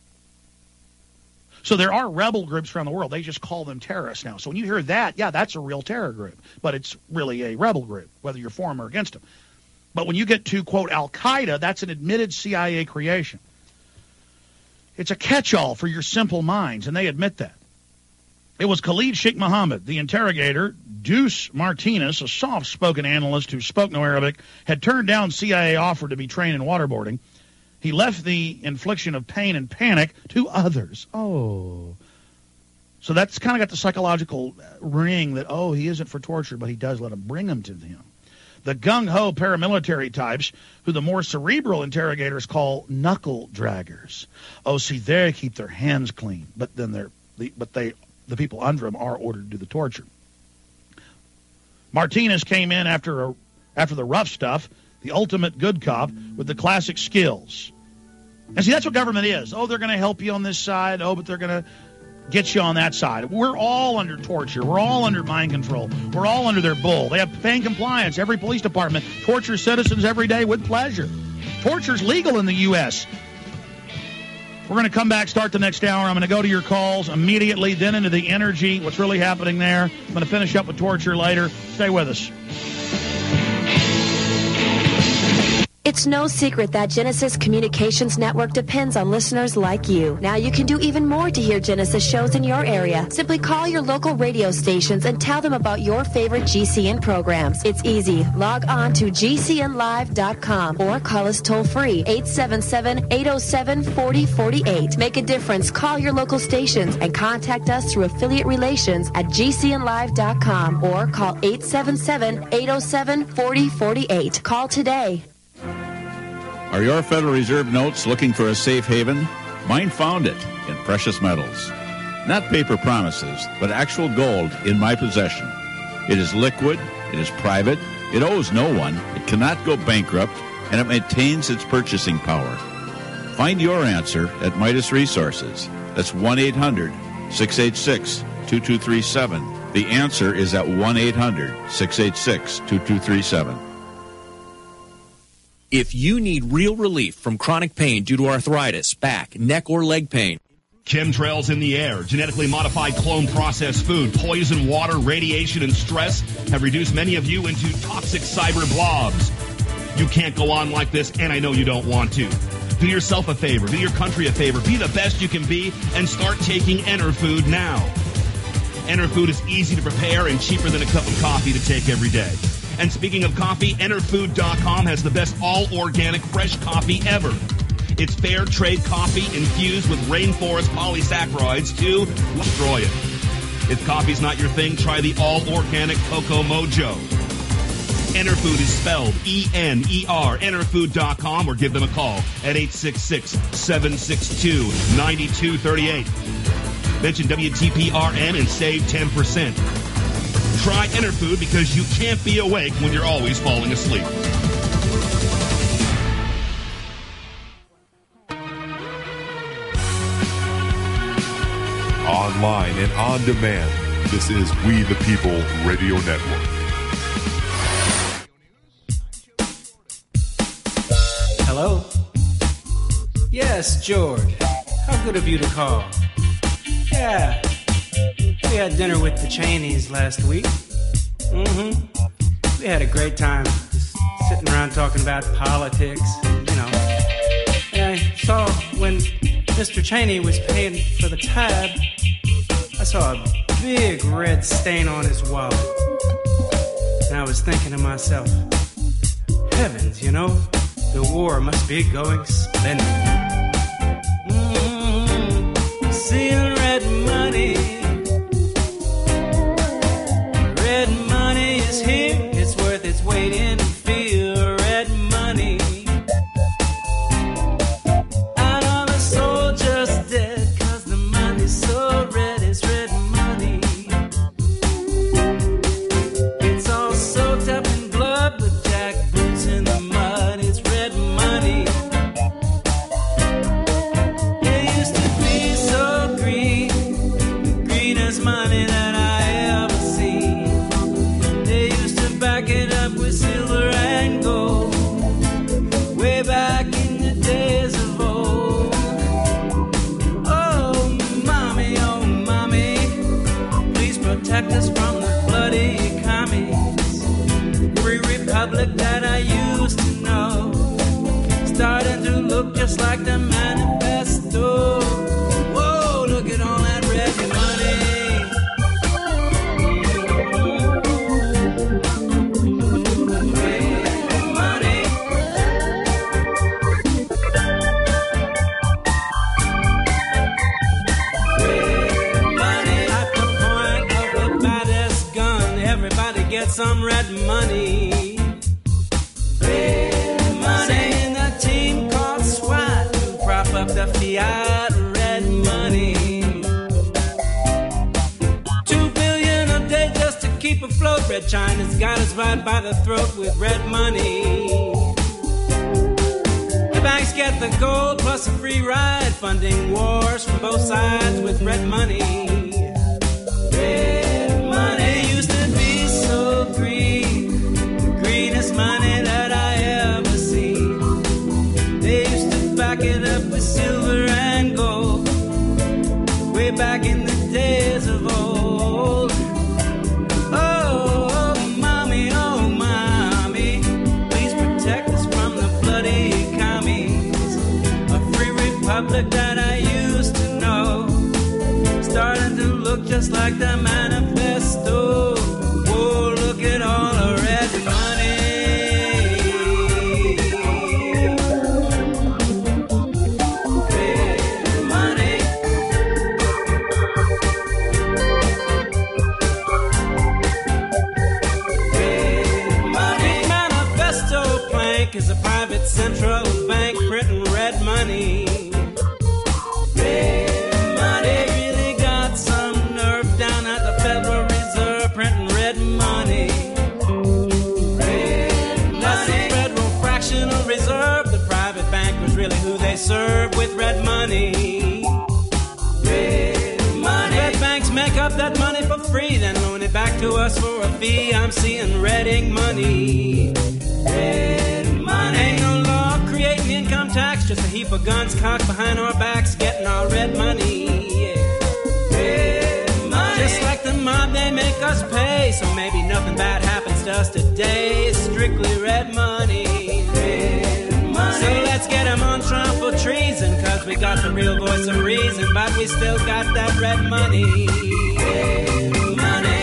So there are rebel groups around the world. They just call them terrorists now. So when you hear that, yeah, that's a real terror group. But it's really a rebel group, whether you're for them or against them. But when you get to, quote, al-Qaeda, that's an admitted CIA creation. It's a catch-all for your simple minds, and they admit that. It was Khalid Sheikh Mohammed, the interrogator, Deuce Martinez, a soft-spoken analyst who spoke no Arabic, had turned down CIA offer to be trained in waterboarding. He left the infliction of pain and panic to others. Oh. So that's kind of got the psychological ring that, he isn't for torture, but he does let them bring them to him. The gung-ho paramilitary types, who the more cerebral interrogators call knuckle draggers. Oh, see, they keep their hands clean, but then the people under him are ordered to do the torture. Martinez came in after the rough stuff, the ultimate good cop with the classic skills. And see, that's what government is. Oh, they're going to help you on this side. Oh, but they're going to get you on that side. We're all under torture. We're all under mind control. We're all under their bull. They have paying compliance. Every police department tortures citizens every day with pleasure. Torture's legal in the U.S. We're going to come back, start the next hour. I'm going to go to your calls immediately, then into the energy, what's really happening there. I'm going to finish up with torture later. Stay with us. It's no secret that Genesis Communications Network depends on listeners like you. Now you can do even more to hear Genesis shows in your area. Simply call your local radio stations and tell them about your favorite GCN programs. It's easy. Log on to GCNlive.com or call us toll-free, 877-807-4048. Make a difference. Call your local stations and contact us through affiliate relations at GCNlive.com or call 877-807-4048. Call today. Are your Federal Reserve notes looking for a safe haven? Mine found it in precious metals. Not paper promises, but actual gold in my possession. It is liquid, it is private, it owes no one, it cannot go bankrupt, and it maintains its purchasing power. Find your answer at Midas Resources. That's 1-800-686-2237. The answer is at 1-800-686-2237. If you need real relief from chronic pain due to arthritis, back, neck, or leg pain, Chemtrails in the air, genetically modified clone processed food, poison water, radiation, and stress have reduced many of you into toxic cyber blobs. You can't go on like this, and I know you don't want to. Do yourself a favor, do your country a favor, be the best you can be, and start taking Enerfood now. Enerfood is easy to prepare and cheaper than a cup of coffee to take every day. And speaking of coffee, Enerfood.com has the best all-organic fresh coffee ever. It's fair trade coffee infused with rainforest polysaccharides to destroy it. If coffee's not your thing, try the all-organic Cocoa Mojo. Enerfood is spelled E-N-E-R, Enerfood.com, or give them a call at 866-762-9238. Mention WTPRN and save 10%. Try Enerfood because you can't be awake when you're always falling asleep. Online and on demand, this is We the People Radio Network. Hello? Yes, George. How good of you to call. Yeah. We had dinner with the Cheneys last week. We had a great time just sitting around talking about politics, and, you know. And I saw when Mr. Cheney was paying for the tab, I saw a big red stain on his wallet. And I was thinking to myself, heavens, you know, the war must be going splendid. Seeing red money. Red money is here. It's worth its weight in fear. Red money. And all the soldiers dead, 'cause the money's so red. It's red money. It's all soaked up in blood with jack boots in the mud. It's red money. It used to be so green, the greenest money that I ever seen. They used to back it up with silver and gold, way back in the days of old. Oh, mommy, please protect us from the bloody commies. Free republic that I used to know, starting to look just like the manifesto. Whoa, look at all that red money. Red money. Red money. At the point of the baddest gun, everybody gets some red money. Red money. Saying a team called SWAT to prop up the fiat. Red money. 2 billion a day just to keep afloat. Red China's got us right by the throat with red money. The banks get the gold plus a free ride, funding wars from both sides with red money. Red money used to be so green, the greenest money that I ever seen. They used to back it up with silver and gold, way back in the days of old. Oh, mommy, please protect us from the bloody commies. A free republic that I used to know, starting to look just like the manifesto. Whoa, look at all the red money. Red money. Red money. Manifesto plank is a private central bank printing red money. Red money. Really got some nerve down at the Federal Reserve printing red money. Red money. That's the Federal Fractional Reserve. The private bank was really who they serve with red money. Red money. Red banks make up that money for free, then loan it back to us for a fee. I'm seeing red ink money. Red money. Ain't no law creating income tax, just a heap of guns cocked behind our backs, getting our red money. Yeah. Red money. Just like the mob, they make us pay, so maybe nothing bad happens to us today. It's strictly red money. Red money. So let's get them on trial for treason, cause we got the real voice of reason, but we still got that red money. Red money.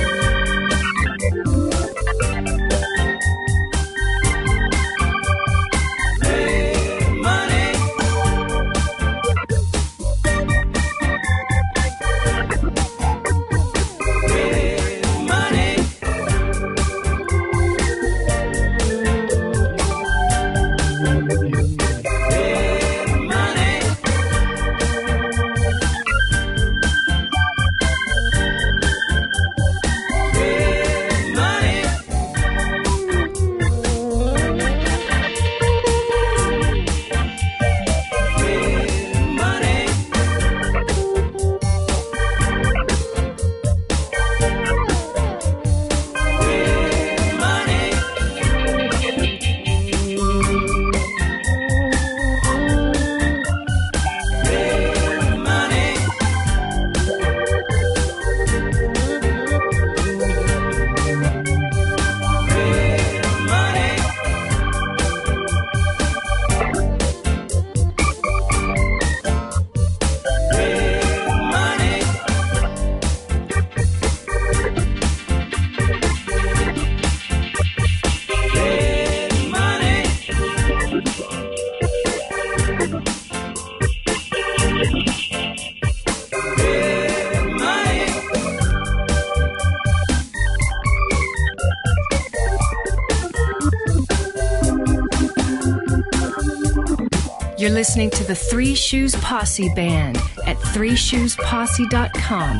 You're listening to the Three Shoes Posse Band at threeshoesposse.com.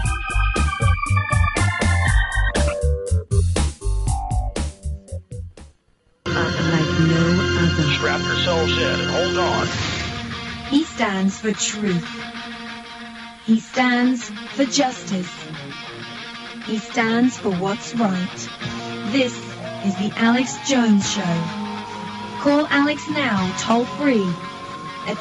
Like no other. Strap yourselves in and hold on. He stands for truth. He stands for justice. He stands for what's right. This is the Alex Jones Show. Call Alex now, toll free, at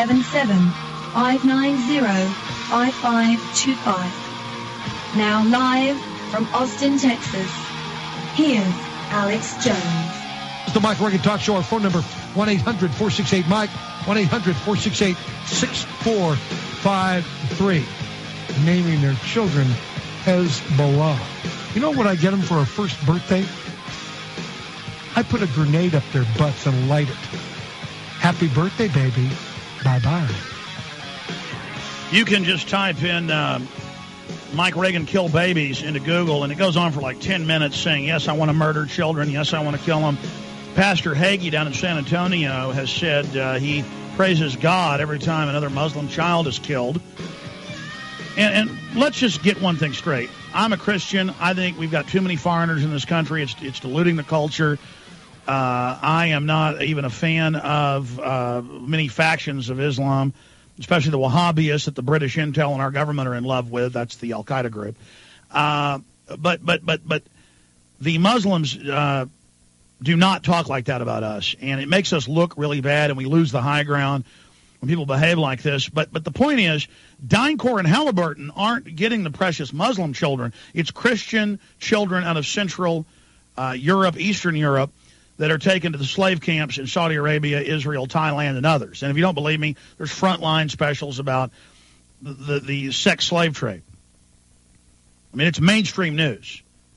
877-590-5525. Now live from Austin, Texas, here's Alex Jones. It's the Mike Reagan Talk Show. Our phone number, 1-800-468-MIKE, 1-800-468-6453. Naming their children Hezbollah. You know what I get them for a first birthday? I put a grenade up their butts and light it. Happy birthday, baby. Bye-bye. You can just type in Mike Reagan kill babies into Google, and it goes on for like 10 minutes saying, yes, I want to murder children. Yes, I want to kill them. Pastor Hagee down in San Antonio has said he praises God every time another Muslim child is killed. And let's just get one thing straight. I'm a Christian. I think we've got too many foreigners in this country. It's diluting the culture. I am not even a fan of many factions of Islam, especially the Wahhabis that the British intel and our government are in love with. That's the Al-Qaeda group. But the Muslims do not talk like that about us, and it makes us look really bad, and we lose the high ground when people behave like this. But the point is, DynCorp and Halliburton aren't getting the precious Muslim children. It's Christian children out of Central Europe, Eastern Europe, that are taken to the slave camps in Saudi Arabia, Israel, Thailand, and others. And if you don't believe me, there's frontline specials about the sex slave trade. I mean, it's mainstream news.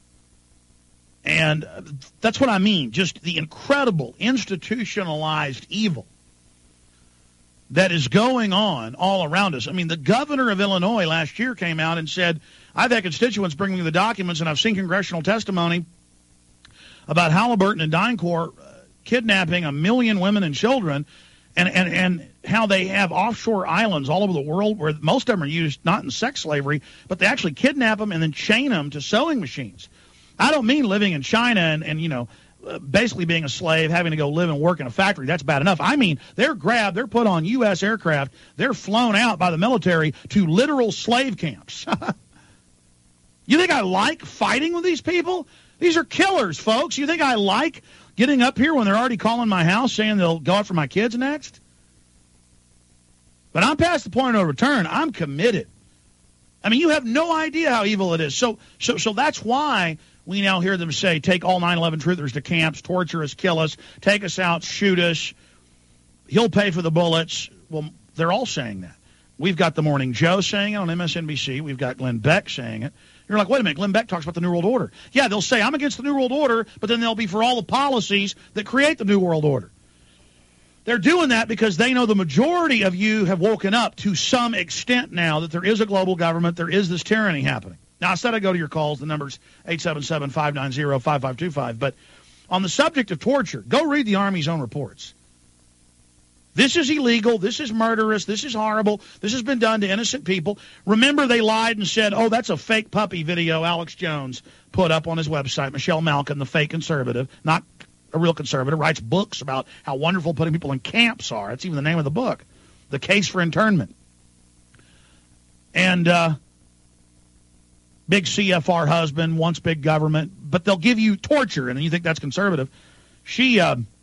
And that's what I mean, just the incredible institutionalized evil that is going on all around us. I mean, the governor of Illinois last year came out and said, I've had constituents bring me the documents, and I've seen congressional testimony about Halliburton and DynCorp kidnapping 1 million women and children, and how they have offshore islands all over the world where most of them are used not in sex slavery, but they actually kidnap them and then chain them to sewing machines. I don't mean living in China and you know, basically being a slave, having to go live and work in a factory. That's bad enough. I mean, they're grabbed, they're put on U.S. aircraft, they're flown out by the military to literal slave camps. You think I like fighting with these people? These are killers, folks. You think I like getting up here when they're already calling my house saying they'll go after my kids next? But I'm past the point of no return. I'm committed. I mean, you have no idea how evil it is. So that's why we now hear them say, take all 9/11 truthers to camps, torture us, kill us, take us out, shoot us. He'll pay for the bullets. Well, they're all saying that. We've got the Morning Joe saying it on MSNBC. We've got Glenn Beck saying it. You're like, wait a minute, Glenn Beck talks about the New World Order. Yeah, they'll say, I'm against the New World Order, but then they'll be for all the policies that create the New World Order. They're doing that because they know the majority of you have woken up to some extent now that there is a global government, there is this tyranny happening. Now, I said I'd go to your calls. The number's 877-590-5525. But on the subject of torture, go read the Army's own reports. This is illegal. This is murderous. This is horrible. This has been done to innocent people. Remember, they lied and said, oh, that's a fake puppy video Alex Jones put up on his website. Michelle Malkin, the fake conservative, not a real conservative, writes books about how wonderful putting people in camps are. That's even the name of the book, The Case for Internment. And big CFR husband, wants big government, but they'll give you torture, and you think that's conservative. She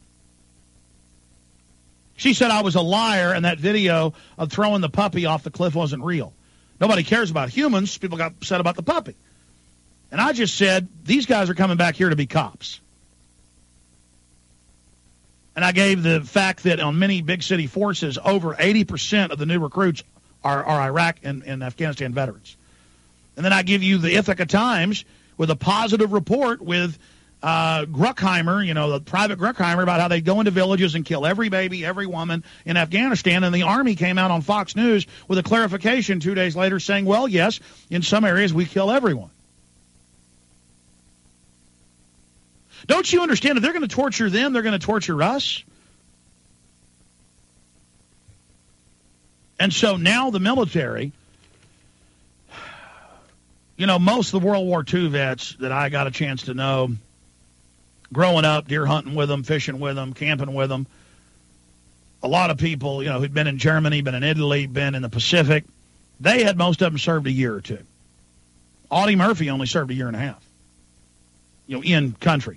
said I was a liar, and that video of throwing the puppy off the cliff wasn't real. Nobody cares about humans. People got upset about the puppy. And I just said, these guys are coming back here to be cops. And I gave the fact that on many big city forces, over 80% of the new recruits are Iraq and Afghanistan veterans. And then I give you the Ithaca Times with a positive report with Bruckheimer, the Private Bruckheimer, about how they go into villages and kill every baby, every woman in Afghanistan. And the Army came out on Fox News with a clarification 2 days later saying, well, yes, in some areas we kill everyone. Don't you understand? If they're going to torture them, they're going to torture us. And so now the military, most of the World War II vets that I got a chance to know, growing up, deer hunting with them, fishing with them, camping with them, a lot of people, who'd been in Germany, been in Italy, been in the Pacific, they had most of them served a year or two. Audie Murphy only served a year and a half, in country.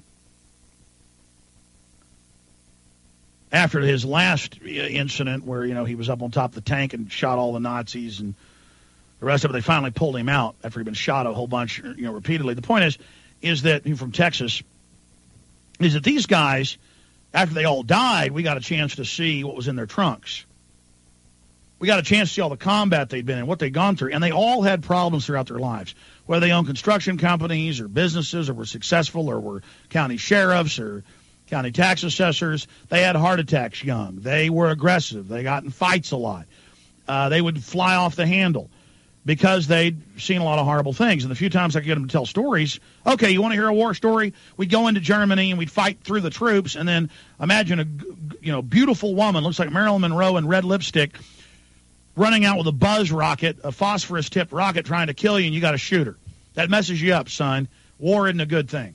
After his last incident where, he was up on top of the tank and shot all the Nazis and the rest of it, they finally pulled him out after he'd been shot a whole bunch, repeatedly. The point is that, from Texas, is that these guys, after they all died, we got a chance to see what was in their trunks. We got a chance to see all the combat they'd been in, what they'd gone through, and they all had problems throughout their lives. Whether they owned construction companies or businesses or were successful or were county sheriffs or county tax assessors, they had heart attacks young. They were aggressive. They got in fights a lot. They would fly off the handle because they'd seen a lot of horrible things. And the few times I could get them to tell stories, okay, you want to hear a war story? We'd go into Germany and we'd fight through the troops, and then imagine a beautiful woman, looks like Marilyn Monroe in red lipstick, running out with a buzz rocket, a phosphorus-tipped rocket trying to kill you, and you got to shoot her. That messes you up, son. War isn't a good thing.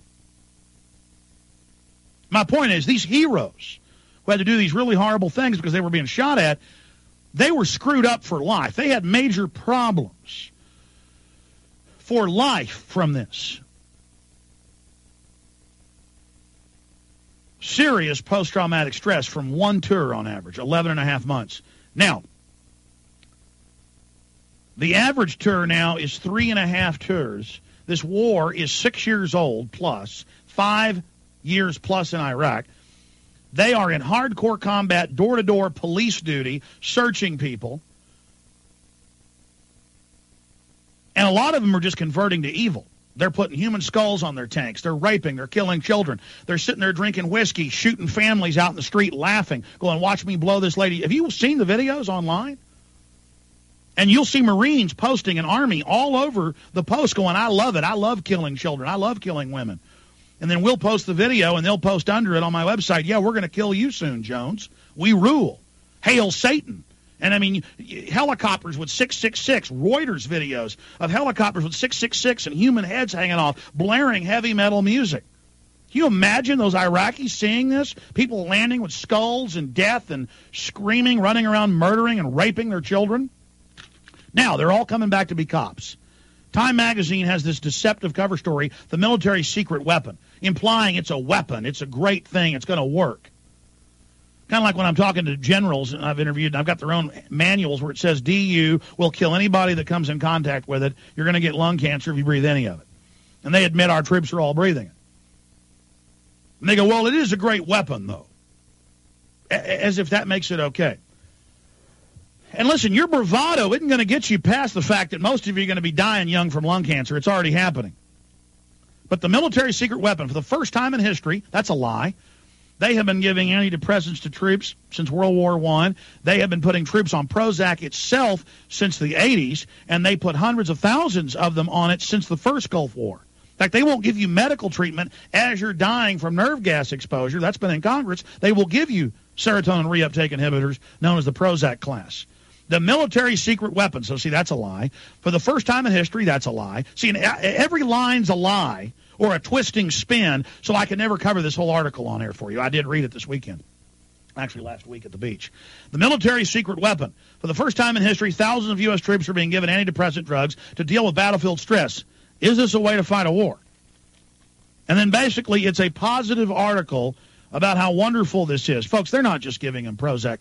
My point is, these heroes who had to do these really horrible things because they were being shot at, they were screwed up for life. They had major problems for life from this. Serious post-traumatic stress from one tour on average, 11 and a half months. Now, the average tour now is 3.5 tours. This war is 6 years old plus, 5 years plus in Iraq. They are in hardcore combat, door-to-door police duty, searching people. And a lot of them are just converting to evil. They're putting human skulls on their tanks. They're raping. They're killing children. They're sitting there drinking whiskey, shooting families out in the street, laughing, going, watch me blow this lady. Have you seen the videos online? And you'll see Marines posting an army all over the post going, I love it. I love killing children. I love killing women. And then we'll post the video, and they'll post under it on my website, yeah, we're going to kill you soon, Jones. We rule. Hail Satan. And, I mean, helicopters with 666, Reuters videos of helicopters with 666 and human heads hanging off, blaring heavy metal music. Can you imagine those Iraqis seeing this? People landing with skulls and death and screaming, running around, murdering and raping their children? Now, they're all coming back to be cops. Time magazine has this deceptive cover story, the military secret weapon, implying it's a weapon, it's a great thing, it's going to work. Kind of like when I'm talking to generals, and I've interviewed, and I've got their own manuals where it says DU will kill anybody that comes in contact with it. You're going to get lung cancer if you breathe any of it. And they admit our troops are all breathing it. And they go, well, it is a great weapon, though. As if that makes it okay. And listen, your bravado isn't going to get you past the fact that most of you are going to be dying young from lung cancer. It's already happening. But the military secret weapon, for the first time in history, that's a lie. They have been giving antidepressants to troops since World War I. They have been putting troops on Prozac itself since the 80s, and they put hundreds of thousands of them on it since the first Gulf War. In fact, they won't give you medical treatment as you're dying from nerve gas exposure. That's been in Congress. They will give you serotonin reuptake inhibitors known as the Prozac class. The military secret weapon, so see, that's a lie. For the first time in history, that's a lie. See, every line's a lie or a twisting spin, so I can never cover this whole article on air for you. I did read it this weekend, actually last week at the beach. The military secret weapon. For the first time in history, thousands of U.S. troops are being given antidepressant drugs to deal with battlefield stress. Is this a way to fight a war? And then basically it's a positive article about how wonderful this is. Folks, they're not just giving them Prozac.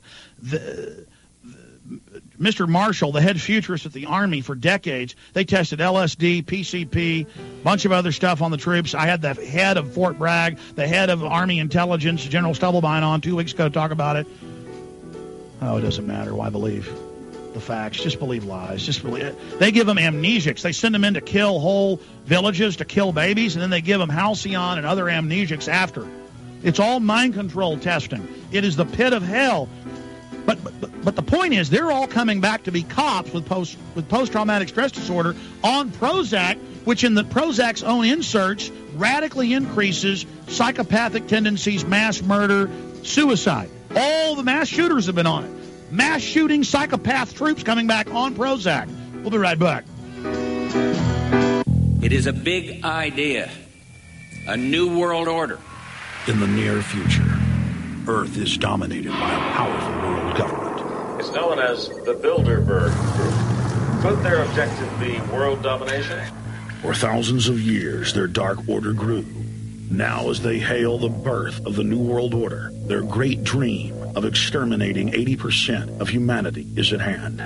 Mr. Marshall, the head futurist at the Army for decades, they tested LSD, PCP, a bunch of other stuff on the troops. I had the head of Fort Bragg, the head of Army Intelligence, General Stubblebine, on 2 weeks ago to talk about it. Oh, it doesn't matter. Why believe the facts? Just believe lies. Just believe it. They give them amnesics. They send them in to kill whole villages, to kill babies, and then they give them halcyon and other amnesics after. It's all mind control testing. It is the pit of hell. But the point is, they're all coming back to be cops with post-traumatic stress disorder on Prozac, which in the Prozac's own inserts radically increases psychopathic tendencies, mass murder, suicide. All the mass shooters have been on it. Mass shooting psychopath troops coming back on Prozac. We'll be right back. It is a big idea, a new world order. In the near future, Earth is dominated by a powerful world government. It's known as the Bilderberg Group. Could their objective be world domination? For thousands of years, their dark order grew. Now, as they hail the birth of the New World Order, their great dream of exterminating 80% of humanity is at hand.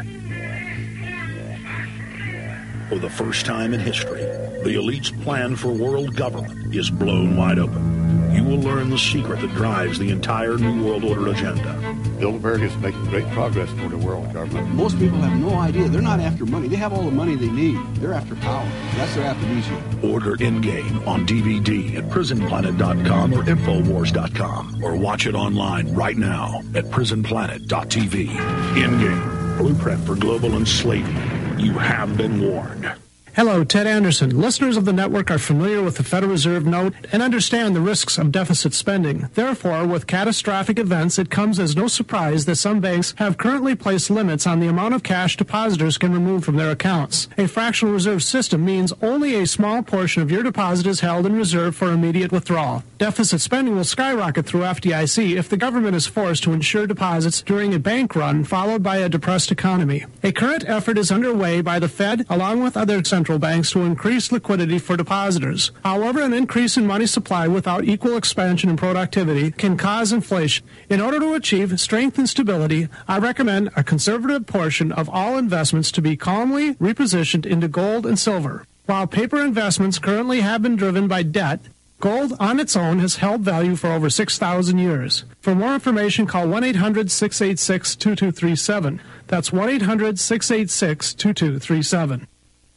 For the first time in history, the elite's plan for world government is blown wide open. You will learn the secret that drives the entire New World Order agenda. Bilderberg is making great progress toward a world government. Most people have no idea. They're not after money. They have all the money they need. They're after power. That's their aphrodisiac. Order Endgame on DVD at prisonplanet.com or Infowars.com, or watch it online right now at prisonplanet.tv. Endgame, blueprint for global enslavement. You have been warned. Hello, Ted Anderson. Listeners of the network are familiar with the Federal Reserve note and understand the risks of deficit spending. Therefore, with catastrophic events, it comes as no surprise that some banks have currently placed limits on the amount of cash depositors can remove from their accounts. A fractional reserve system means only a small portion of your deposit is held in reserve for immediate withdrawal. Deficit spending will skyrocket through FDIC if the government is forced to insure deposits during a bank run followed by a depressed economy. A current effort is underway by the Fed along with other central banks to increase liquidity for depositors. However, an increase in money supply without equal expansion and productivity can cause inflation. In order to achieve strength and stability, I recommend a conservative portion of all investments to be calmly repositioned into gold and silver. While paper investments currently have been driven by debt, gold on its own has held value for over 6,000 years. For more information, call 1-800-686-2237. That's 1-800-686-2237.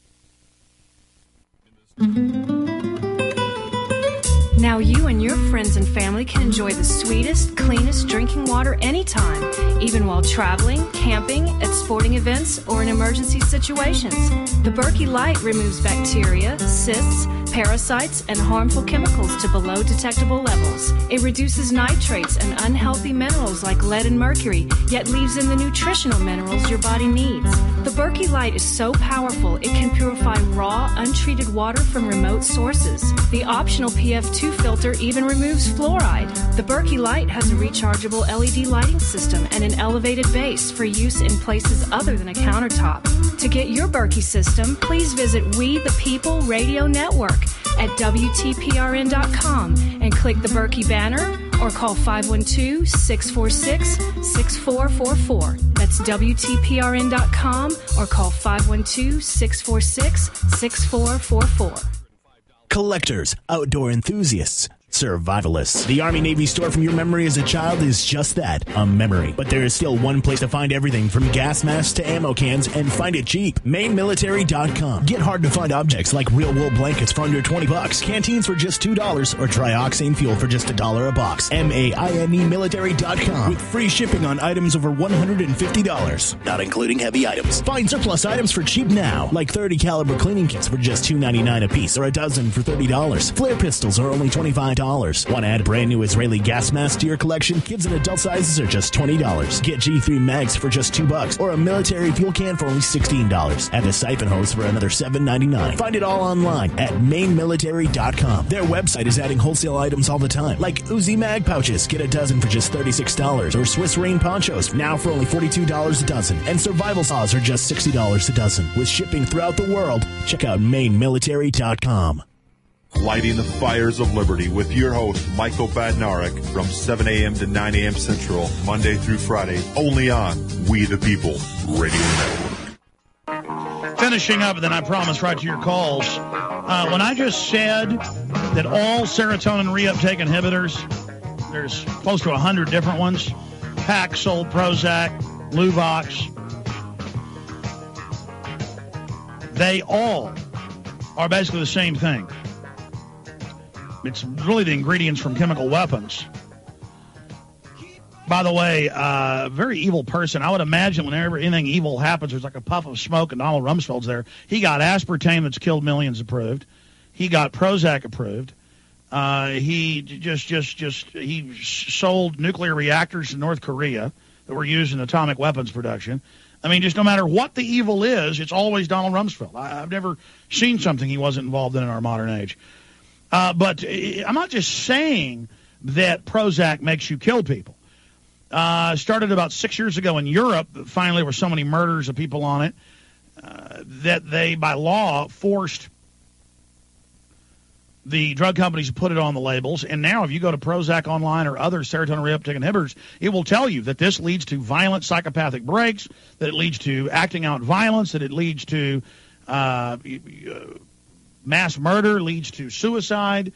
Now you and your friends and family can enjoy the sweetest, cleanest drinking water anytime, even while traveling, camping, at sporting events, or in emergency situations. The Berkey Light removes bacteria, cysts, parasites, and harmful chemicals to below detectable levels. It reduces nitrates and unhealthy minerals like lead and mercury, yet leaves in the nutritional minerals your body needs. The Berkey Light is so powerful it can purify raw, untreated water from remote sources. The optional PF2 filter even removes fluoride. The Berkey Light has a rechargeable LED lighting system and an elevated base for use in places other than a countertop. To get your Berkey system, please visit We the People Radio Network at WTPRN.com and click the Berkey banner or call 512-646-6444. That's WTPRN.com or call 512-646-6444. Collectors, outdoor enthusiasts, survivalists. The Army-Navy store from your memory as a child is just that, a memory. But there is still one place to find everything from gas masks to ammo cans and find it cheap. MainMilitary.com. Get hard-to-find objects like real wool blankets for under $20, canteens for just $2, or trioxane fuel for just $1 a box. MAINE Military.com with free shipping on items over $150, not including heavy items. Find surplus items for cheap now, like 30 caliber cleaning kits for just $2.99 a piece or a dozen for $30. Flare pistols are only $25. Want to add a brand new Israeli gas mask to your collection? Kids and adult sizes are just $20. Get G3 mags for just $2 or a military fuel can for only $16. Add a siphon hose for another $7.99. Find it all online at MainMilitary.com. Their website is adding wholesale items all the time, like Uzi mag pouches. Get a dozen for just $36, or Swiss rain ponchos now for only $42 a dozen, and survival saws are just $60 a dozen. With shipping throughout the world, check out MainMilitary.com. Lighting the fires of liberty with your host, Michael Badnarik, from 7 a.m. to 9 a.m. Central, Monday through Friday, only on We the People Radio Network. Finishing up, and then I promise right to your calls. When I just said that all serotonin reuptake inhibitors, there's close to 100 different ones, Paxil, Prozac, Luvox, they all are basically the same thing. It's really the ingredients from chemical weapons. By the way, a very evil person. I would imagine whenever anything evil happens, there's like a puff of smoke, and Donald Rumsfeld's there. He got aspartame that's killed millions approved. He got Prozac approved. He sold nuclear reactors to North Korea that were used in atomic weapons production. I mean, just no matter what the evil is, it's always Donald Rumsfeld. I've never seen something he wasn't involved in our modern age. But I'm not just saying that Prozac makes you kill people. Started about 6 years ago in Europe. Finally, there were so many murders of people on it that they, by law, forced the drug companies to put it on the labels. And now if you go to Prozac online or other serotonin reuptake inhibitors, it will tell you that this leads to violent psychopathic breaks, that it leads to acting out violence, that it leads to mass murder, leads to suicide.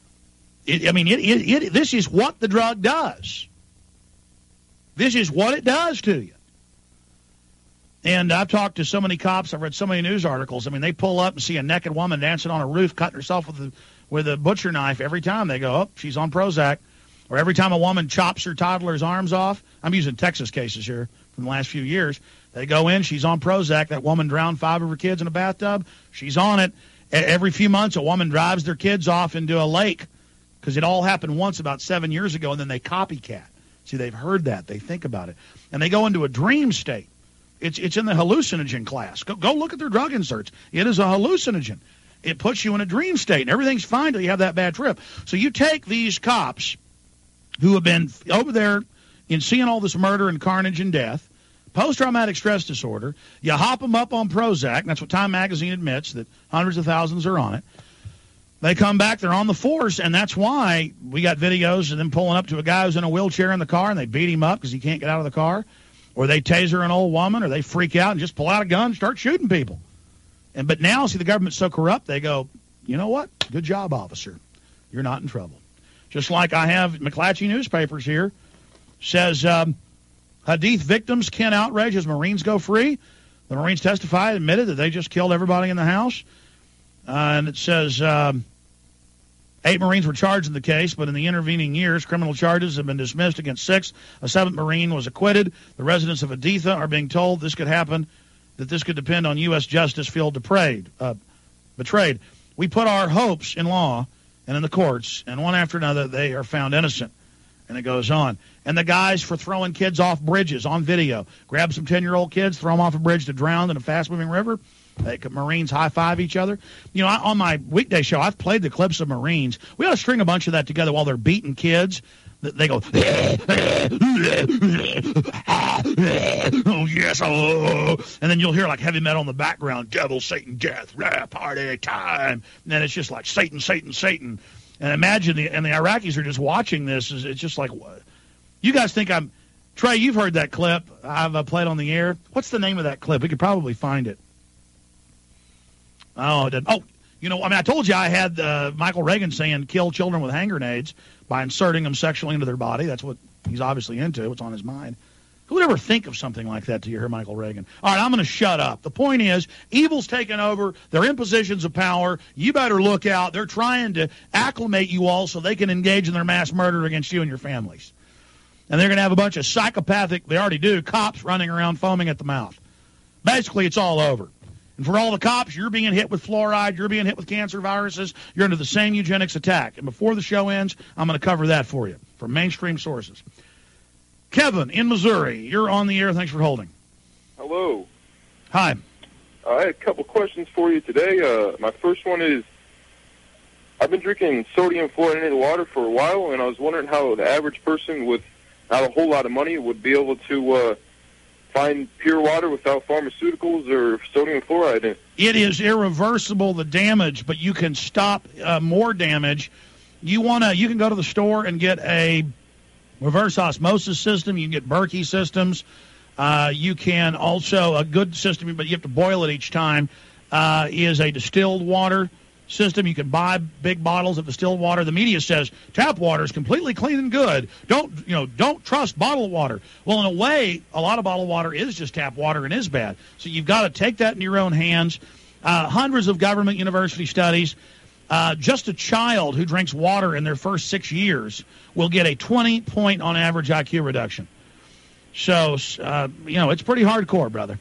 This is what the drug does. This is what it does to you. And I've talked to so many cops. I've read so many news articles. I mean, they pull up and see a naked woman dancing on a roof, cutting herself with a butcher knife. Every time they go, oh, she's on Prozac. Or every time a woman chops her toddler's arms off. I'm using Texas cases here from the last few years. They go in, she's on Prozac. That woman drowned 5 of her kids in a bathtub. She's on it. Every few months, a woman drives their kids off into a lake because it all happened once about 7 years ago, and then they copycat. See, they've heard that. They think about it. And they go into a dream state. It's in the hallucinogen class. Go look at their drug inserts. It is a hallucinogen. It puts you in a dream state, and everything's fine until you have that bad trip. So you take these cops who have been over there in seeing all this murder and carnage and death, post-traumatic stress disorder, you hop them up on Prozac, and that's what Time Magazine admits, that hundreds of thousands are on it. They come back, they're on the force, and that's why we got videos of them pulling up to a guy who's in a wheelchair in the car, and they beat him up because he can't get out of the car, or they taser an old woman, or they freak out and just pull out a gun and start shooting people. But now, see, the government's so corrupt, they go, you know what? Good job, officer. You're not in trouble. Just like I have McClatchy newspapers here, says Hadith victims can't outrage as Marines go free. The Marines testified, admitted that they just killed everybody in the house. And it says 8 Marines were charged in the case, but in the intervening years, criminal charges have been dismissed against 6. A 7th Marine was acquitted. The residents of Haditha are being told this could happen, that this could depend on U.S. justice feel betrayed. we put our hopes in law and in the courts, and one after another they are found innocent. And it goes on. And the guys for throwing kids off bridges on video. Grab some 10-year-old kids, throw them off a bridge to drown in a fast-moving river. Marines high-five eeach other. You know, on my weekday show, I've played the clips of Marines. We ought to string a bunch of that together while they're beating kids. They go, oh, yes, oh. And then you'll hear like heavy metal in the background, devil, Satan, death, party time. And then it's just like Satan, Satan, Satan. And imagine the Iraqis are just watching this. It's just like, what? You guys think I'm... Trey, you've heard that clip I've played on the air. What's the name of that clip? We could probably find it. Oh, it didn't. Oh, you know, I mean, I told you I had Michael Reagan saying kill children with hand grenades by inserting them sexually into their body. That's what he's obviously into. What's on his mind. Who would ever think of something like that till you hear Michael Reagan? All right, I'm going to shut up. The point is, evil's taken over. They're in positions of power. You better look out. They're trying to acclimate you all so they can engage in their mass murder against you and your families. And they're going to have a bunch of psychopathic, they already do, cops running around foaming at the mouth. Basically, it's all over. And for all the cops, you're being hit with fluoride, you're being hit with cancer viruses, you're under the same eugenics attack. And before the show ends, I'm going to cover that for you from mainstream sources. Kevin in Missouri, you're on the air. Thanks for holding. Hello. Hi. I had a couple questions for you today. My first one is, I've been drinking sodium fluoridated water for a while, and I was wondering how the average person with not a whole lot of money would be able to find pure water without pharmaceuticals or sodium fluoride in it. It is irreversible, the damage, but you can stop more damage. You can go to the store and get a reverse osmosis system. You can get Berkey systems. You can also, a good system, but you have to boil it each time, is a distilled water system. You can buy big bottles of distilled water. The media says tap water is completely clean and good. Don't trust bottled water. Well, in a way, a lot of bottled water is just tap water and is bad. So you've got to take that in your own hands. Hundreds of government university studies. Just a child who drinks water in their first 6 years will get a 20-point on average IQ reduction. So, it's pretty hardcore, brother.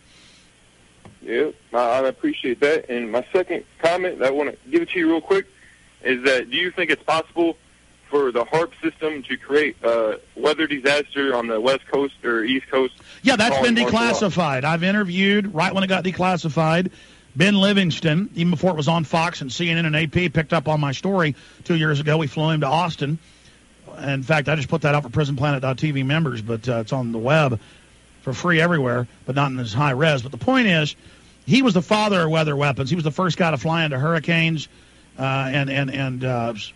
Yeah, I appreciate that. And my second comment, I want to give it to you real quick, is that do you think it's possible for the HAARP system to create a weather disaster on the West Coast or East Coast? Yeah, that's been declassified. I've interviewed, right when it got declassified, Ben Livingston, even before it was on Fox and CNN and AP, picked up on my story 2 years ago. We flew him to Austin. In fact, I just put that out for PrisonPlanet.tv members, but it's on the web for free everywhere, but not in this high res. But the point is, he was the father of weather weapons. He was the first guy to fly into hurricanes, hurricane's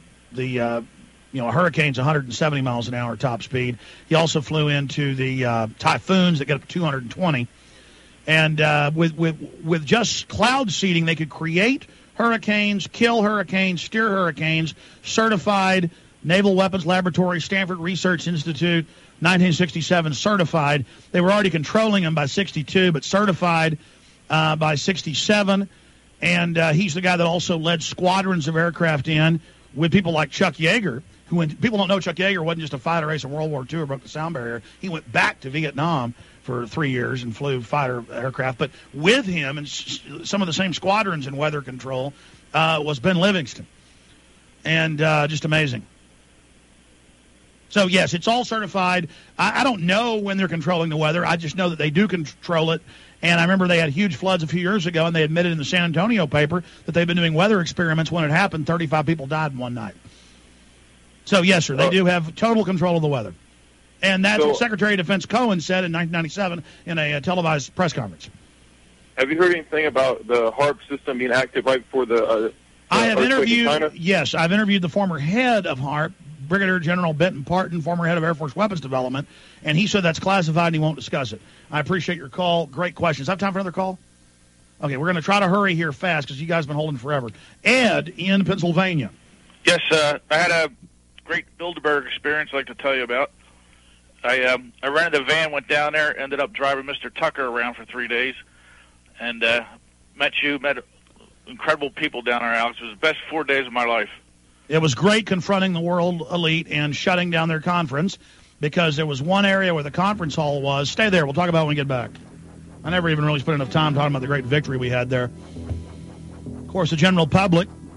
170 miles an hour top speed. He also flew into the typhoons that get up to 220. And with just cloud seeding, they could create hurricanes, kill hurricanes, steer hurricanes. Certified Naval Weapons Laboratory, Stanford Research Institute, 1967 certified. They were already controlling them by 62, but certified by 67. And he's the guy that also led squadrons of aircraft in with people like Chuck Yeager, who, when people don't know, Chuck Yeager wasn't just a fighter race in World War II or broke the sound barrier. He went back to Vietnam for 3 years and flew fighter aircraft. But with him and some of the same squadrons in weather control was Ben Livingston. And just amazing. So, yes, it's all certified. I don't know when they're controlling the weather. I just know that they do control it. And I remember they had huge floods a few years ago, and they admitted in the San Antonio paper that they've been doing weather experiments. When it happened, 35 people died in one night. So, yes, sir, they do have total control of the weather. And that's what Secretary of Defense Cohen said in 1997 in a televised press conference. Have you heard anything about the HAARP system being active right before the I have interviewed, yes, I've interviewed the former head of HAARP, Brigadier General Benton Parton, former head of Air Force Weapons Development, and he said that's classified and he won't discuss it. I appreciate your call. Great questions. Have time for another call? Okay, we're going to try to hurry here fast because you guys have been holding forever. Ed in Pennsylvania. Yes, I had a great Bilderberg experience I'd like to tell you about. I rented a van, went down there, ended up driving Mr. Tucker around for 3 days, and met incredible people down there, Alex. It was the best 4 days of my life. It was great confronting the world elite and shutting down their conference because there was one area where the conference hall was. Stay there. We'll talk about it when we get back. I never even really spent enough time talking about the great victory we had there. Of course, the general public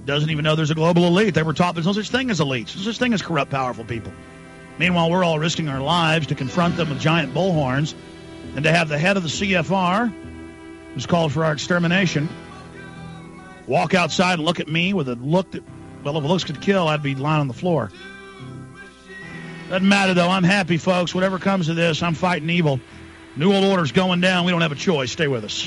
doesn't even know there's a global elite. They were taught there's no such thing as elites. There's no such thing as corrupt, powerful people. Meanwhile, we're all risking our lives to confront them with giant bullhorns and to have the head of the CFR, who's called for our extermination, walk outside and look at me with a look that, well, if looks could kill, I'd be lying on the floor. Doesn't matter, though. I'm happy, folks. Whatever comes of this, I'm fighting evil. New World Order's going down. We don't have a choice. Stay with us.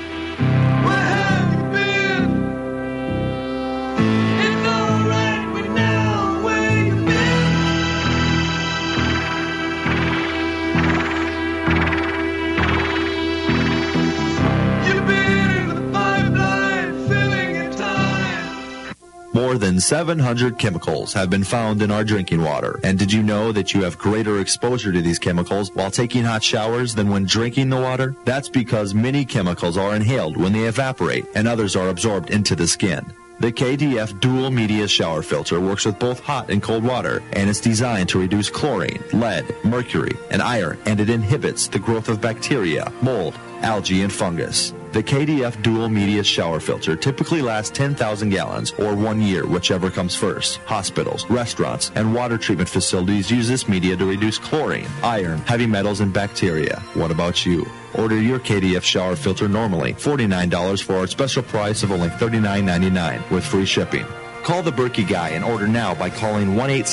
More than 700 chemicals have been found in our drinking water. And did you know that you have greater exposure to these chemicals while taking hot showers than when drinking the water? That's because many chemicals are inhaled when they evaporate and others are absorbed into the skin. The KDF Dual Media Shower Filter works with both hot and cold water, and it's designed to reduce chlorine, lead, mercury, and iron, and it inhibits the growth of bacteria, mold, algae, and fungus. The KDF Dual Media Shower Filter typically lasts 10,000 gallons or 1 year, whichever comes first. Hospitals, restaurants, and water treatment facilities use this media to reduce chlorine, iron, heavy metals, and bacteria. What about you? Order your KDF shower filter normally $49 for our special price of only $39.99 with free shipping. Call the Berkey Guy and order now by calling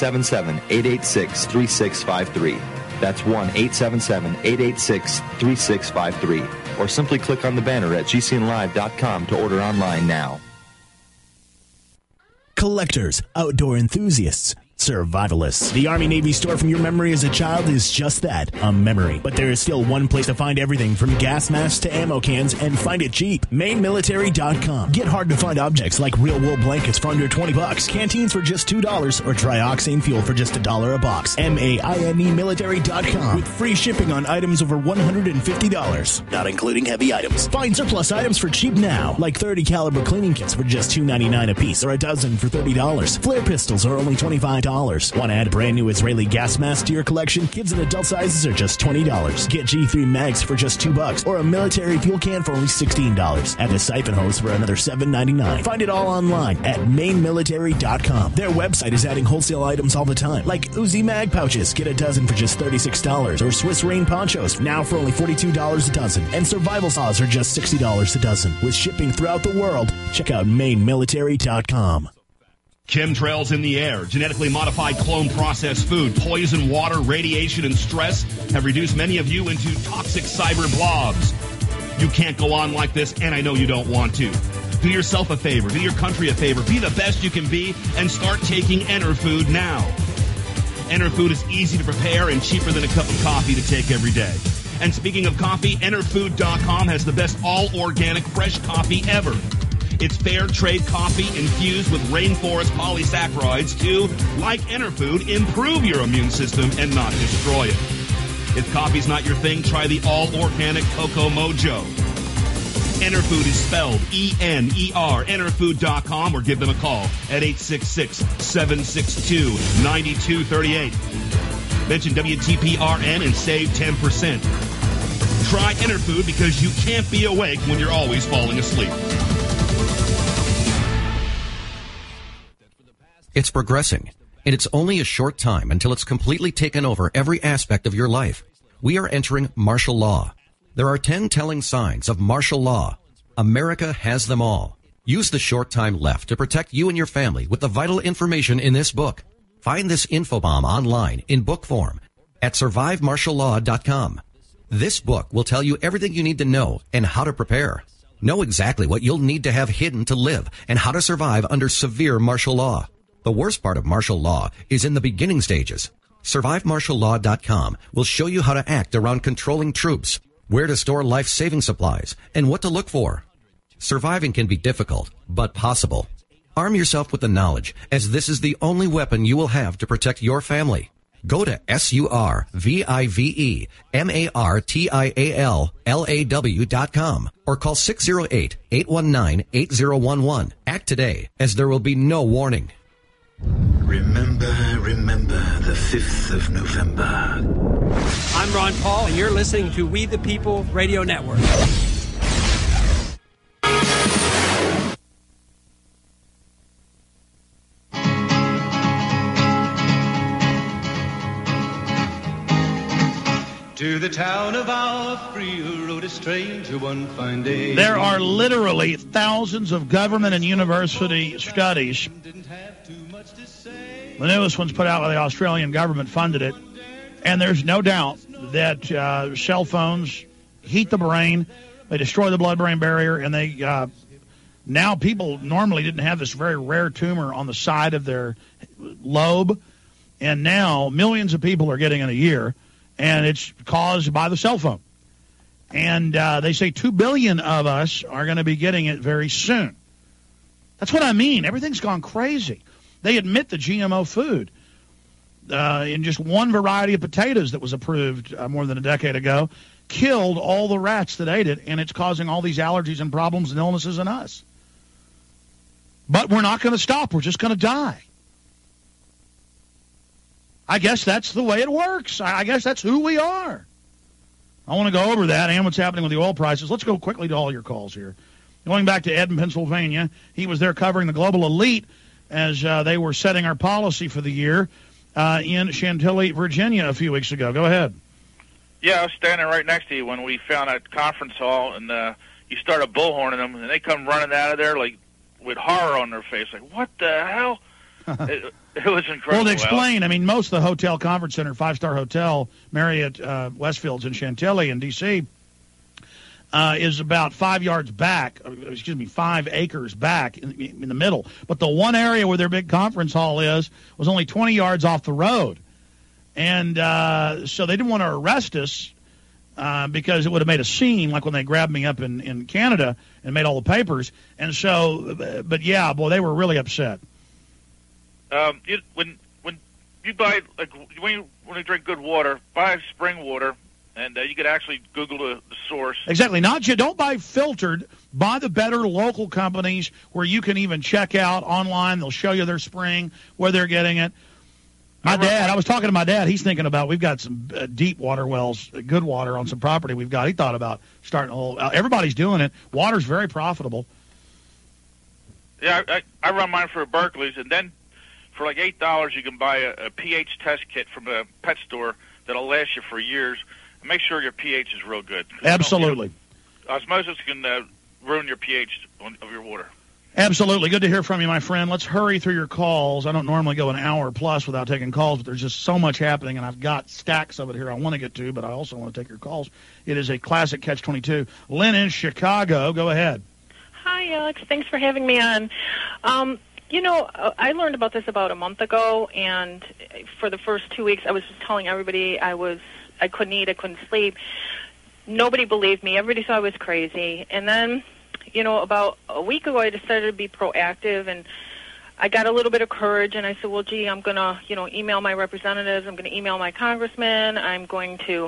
1-877-886-3653. That's 1-877-886-3653. Or simply click on the banner at gcnlive.com to order online now. Collectors, outdoor enthusiasts, survivalists. The Army-Navy store from your memory as a child is just that, a memory. But there is still one place to find everything from gas masks to ammo cans, and find it cheap. MaineMilitary.com. Get hard-to-find objects like real wool blankets for under $20, canteens for just $2, or trioxane fuel for just $1 a box. MaineMilitary.com. With free shipping on items over $150, not including heavy items. Find surplus items for cheap now, like 30 caliber cleaning kits for just $2.99 a piece, or a dozen for $30. Flare pistols are only $25. Want to add brand new Israeli gas masks to your collection? Kids and adult sizes are just $20. Get G3 mags for just $2, or a military fuel can for only $16. Add a siphon hose for another $7.99. Find it all online at MaineMilitary.com. Their website is adding wholesale items all the time, like Uzi mag pouches. Get a dozen for just $36, or Swiss Rain ponchos now for only $42 a dozen, and survival saws are just $60 a dozen. With shipping throughout the world, check out MaineMilitary.com. Chemtrails in the air, genetically modified clone processed food, poison water, radiation, and stress have reduced many of you into toxic cyber blobs. You can't go on like this, and I know you don't want to. Do yourself a favor, do your country a favor, be the best you can be, and start taking Enerfood now. Enerfood is easy to prepare and cheaper than a cup of coffee to take every day. And speaking of coffee, Enerfood.com has the best all-organic fresh coffee ever. It's fair trade coffee infused with rainforest polysaccharides to, like Enerfood, improve your immune system and not destroy it. If coffee's not your thing, try the all-organic Cocoa Mojo. Enerfood is spelled E-N-E-R, Enerfood.com, or give them a call at 866-762-9238. Mention WTPRN and save 10%. Try Enerfood because you can't be awake when you're always falling asleep. It's progressing, and it's only a short time until it's completely taken over every aspect of your life. We are entering martial law. There are 10 telling signs of martial law. America has them all. Use the short time left to protect you and your family with the vital information in this book. Find this infobomb online in book form at survivemartiallaw.com. This book will tell you everything you need to know and how to prepare. Know exactly what you'll need to have hidden to live and how to survive under severe martial law. The worst part of martial law is in the beginning stages. SurviveMartialLaw.com will show you how to act around controlling troops, where to store life-saving supplies, and what to look for. Surviving can be difficult, but possible. Arm yourself with the knowledge, as this is the only weapon you will have to protect your family. Go to SurviveMartiallaw.com or call 608-819-8011. Act today, as there will be no warning. Remember the 5th of November. I'm Ron Paul, and you're listening to We the People Radio Network. To the town of Alfree rode a stranger one fine day. There are literally thousands of government and university studies. The newest one's put out by the Australian government, funded it. And there's no doubt that cell phones heat the brain, they destroy the blood-brain barrier, and they now people normally didn't have this very rare tumor on the side of their lobe, and now millions of people are getting it a year, and it's caused by the cell phone. And they say 2 billion of us are going to be getting it very soon. That's what I mean. Everything's gone crazy. They admit the GMO food. In just one variety of potatoes that was approved more than a decade ago, killed all the rats that ate it, and it's causing all these allergies and problems and illnesses in us. But we're not going to stop. We're just going to die. I guess that's the way it works. I guess that's who we are. I want to go over that and what's happening with the oil prices. Let's go quickly to all your calls here. Going back to Ed in Pennsylvania, he was there covering the global elite as they were setting our policy for the year in Chantilly, Virginia a few weeks ago. Go ahead. Yeah, I was standing right next to you when we found that conference hall, and you started bullhorning them, and they come running out of there like with horror on their face, like, what the hell? It was incredible. Well, to explain, I mean, most of the hotel conference center, five-star hotel, Marriott Westfields in Chantilly in D.C., is about 5 yards back, 5 acres back in the middle. But the one area where their big conference hall was only 20 yards off the road. And so they didn't want to arrest us because it would have made a scene, like when they grabbed me up in Canada and made all the papers. And so, but yeah, boy, they were really upset. When you buy, like, when you drink good water, buy spring water, and you could actually Google the source. Exactly. Don't buy filtered. Buy the better local companies where you can even check out online. They'll show you their spring, where they're getting it. I was talking to my dad. He's thinking about, we've got some deep water wells, good water on some property we've got. He thought about starting a whole, everybody's doing it. Water's very profitable. Yeah, I run mine for Berkeley's, and then for like $8 you can buy a pH test kit from a pet store that'll last you for years. And make sure your pH is real good. Absolutely. Osmosis can ruin your pH of your water. Absolutely. Good to hear from you, my friend. Let's hurry through your calls. I don't normally go an hour plus without taking calls, but there's just so much happening, and I've got stacks of it here I want to get to, but I also want to take your calls. It is a classic Catch-22. Lynn in Chicago, go ahead. Hi, Alex. Thanks for having me on. I learned about this about a month ago, and for the first 2 weeks I was just telling everybody I couldn't eat, I couldn't sleep. Nobody believed me. Everybody thought I was crazy. And then, about a week ago I decided to be proactive, and I got a little bit of courage, and I said, well, gee, I'm going to, email my representatives. I'm going to email my congressman. I'm going to,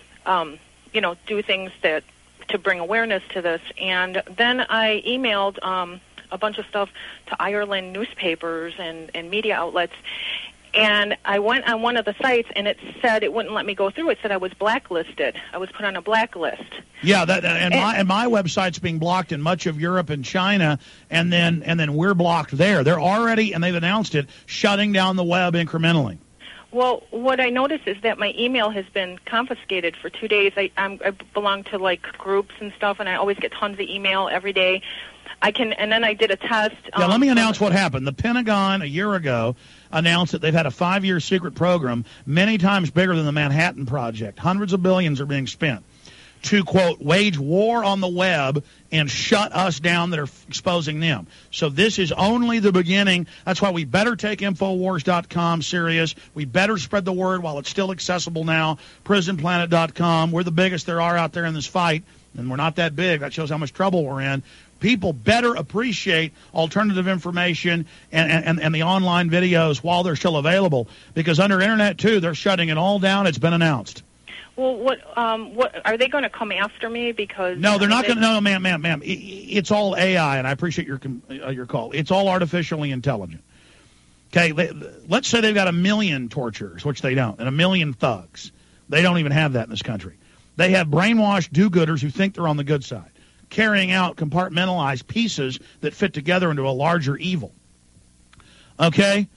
do things to bring awareness to this. And then I emailed a bunch of stuff to Ireland newspapers and media outlets. And I went on one of the sites, and it said it wouldn't let me go through. It said I was blacklisted. I was put on a blacklist. Yeah, my website's being blocked in much of Europe and China, and then we're blocked there. They're already, and they've announced it, shutting down the web incrementally. Well, what I noticed is that my email has been confiscated for 2 days. I belong to groups and stuff, and I always get tons of email every day. And then I did a test. Let me announce what happened. The Pentagon, a year ago, announced that they've had a 5-year secret program, many times bigger than the Manhattan Project. Hundreds of billions are being spent to, quote, wage war on the web and shut us down that are exposing them. So this is only the beginning. That's why we better take Infowars.com serious. We better spread the word while it's still accessible now. PrisonPlanet.com. We're the biggest there are out there in this fight, and we're not that big. That shows how much trouble we're in. People better appreciate alternative information and the online videos while they're still available, because under Internet 2, they're shutting it all down. It's been announced. Well, what are they going to come after me? Because no, they're not going to. No, ma'am. It's all AI, and I appreciate your call. It's all artificially intelligent. Okay, let's say they've got 1 million torturers, which they don't, and 1 million thugs. They don't even have that in this country. They have brainwashed do-gooders who think they're on the good side, carrying out compartmentalized pieces that fit together into a larger evil. Okay?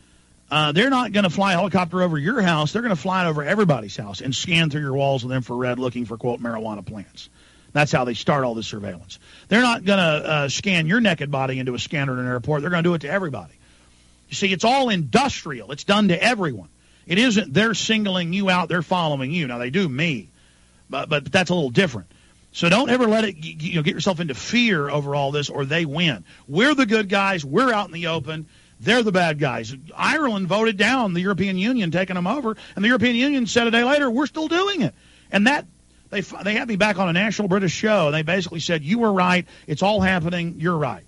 They're not going to fly a helicopter over your house. They're going to fly it over everybody's house and scan through your walls with infrared looking for, quote, marijuana plants. That's how they start all this surveillance. They're not going to scan your naked body into a scanner in an airport. They're going to do it to everybody. You see, it's all industrial. It's done to everyone. It isn't they're singling you out, they're following you. Now, they do me, but that's a little different. So don't ever let it get yourself into fear over all this, or they win. We're the good guys. We're out in the open. They're the bad guys. Ireland voted down the European Union, taking them over, and the European Union said a day later, we're still doing it. And that they had me back on a national British show, and they basically said, you were right. It's all happening. You're right.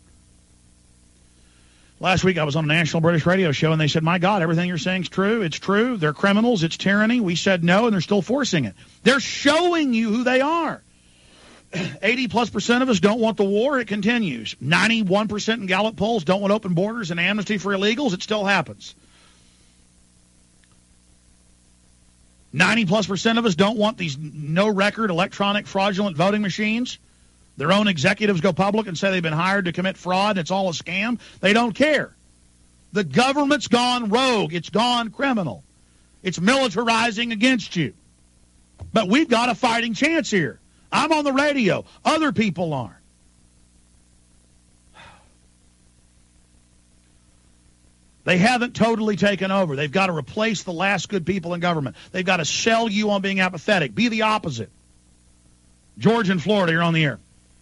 Last week I was on a national British radio show, and they said, my God, everything you're saying is true. It's true. They're criminals. It's tyranny. We said no, and they're still forcing it. They're showing you who they are. 80+% of us don't want the war. It continues. 91% in Gallup polls don't want open borders and amnesty for illegals. It still happens. 90+% of us don't want these no-record electronic fraudulent voting machines. Their own executives go public and say they've been hired to commit fraud. It's all a scam. They don't care. The government's gone rogue. It's gone criminal. It's militarizing against you. But we've got a fighting chance here. I'm on the radio. Other people aren't. They haven't totally taken over. They've got to replace the last good people in government. They've got to sell you on being apathetic. Be the opposite. George in Florida, you're on the air.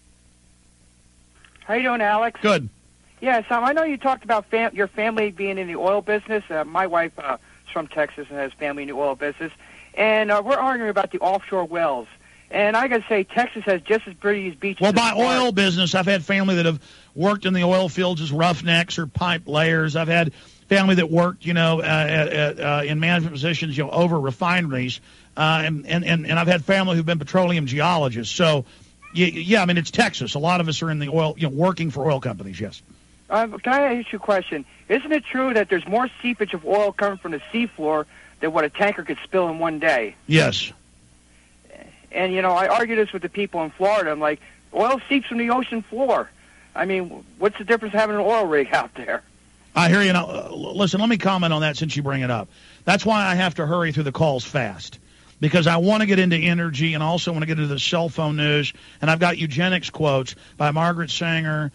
How you doing, Alex? Good. Yeah, Sam, I know you talked about your family being in the oil business. My wife is from Texas and has family in the oil business. And we're arguing about the offshore wells. And I got to say, Texas has just as pretty as beaches. Well, by oil business, I've had family that have worked in the oil fields as roughnecks or pipe layers. I've had family that worked, in management positions, over refineries. And I've had family who've been petroleum geologists. So, yeah, I mean, it's Texas. A lot of us are in the oil, working for oil companies, yes. Can I ask you a question? Isn't it true that there's more seepage of oil coming from the seafloor than what a tanker could spill in one day? Yes. And, I argue this with the people in Florida. I'm like, oil seeps from the ocean floor. I mean, what's the difference having an oil rig out there? I hear you. Listen, let me comment on that since you bring it up. That's why I have to hurry through the calls fast, because I want to get into energy and also want to get into the cell phone news. And I've got eugenics quotes by Margaret Sanger,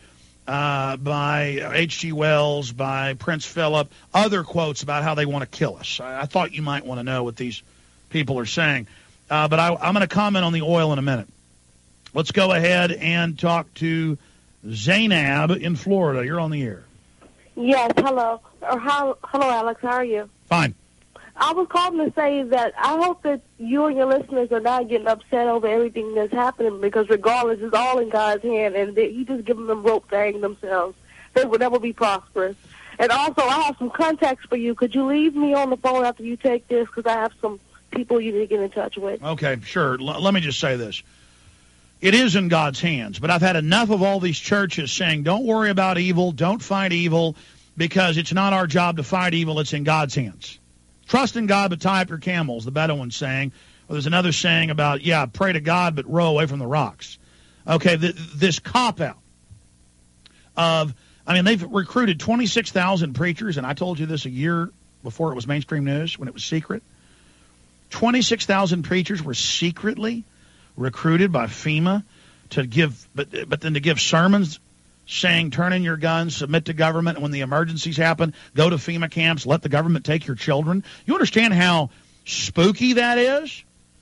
by H.G. Wells, by Prince Philip, other quotes about how they want to kill us. I thought you might want to know what these people are saying. But I'm going to comment on the oil in a minute. Let's go ahead and talk to Zainab in Florida. You're on the air. Yes, hello. Hello, Alex. How are you? Fine. I was calling to say that I hope that you and your listeners are not getting upset over everything that's happening, because regardless, it's all in God's hand, and He just giving them rope to hang themselves. They will never be prosperous. And also, I have some contacts for you. Could you leave me on the phone after you take this, because I have some people you need to get in touch with? Okay, sure. Let me just say this. It is in God's hands, but I've had enough of all these churches saying, don't worry about evil, don't fight evil, because it's not our job to fight evil, it's in God's hands. Trust in God, but tie up your camels, the Bedouin saying. Well, there's another saying about, pray to God, but row away from the rocks. Okay, this cop-out of, they've recruited 26,000 preachers, and I told you this a year before it was mainstream news, when it was secret. 26,000 preachers were secretly recruited by FEMA to give, but then to give sermons saying, turn in your guns, submit to government, and when the emergencies happen, go to FEMA camps, let the government take your children. You understand how spooky that is?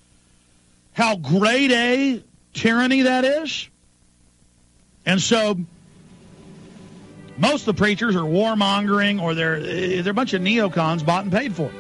How grade A tyranny that is? And so most of the preachers are warmongering, or they're a bunch of neocons bought and paid for,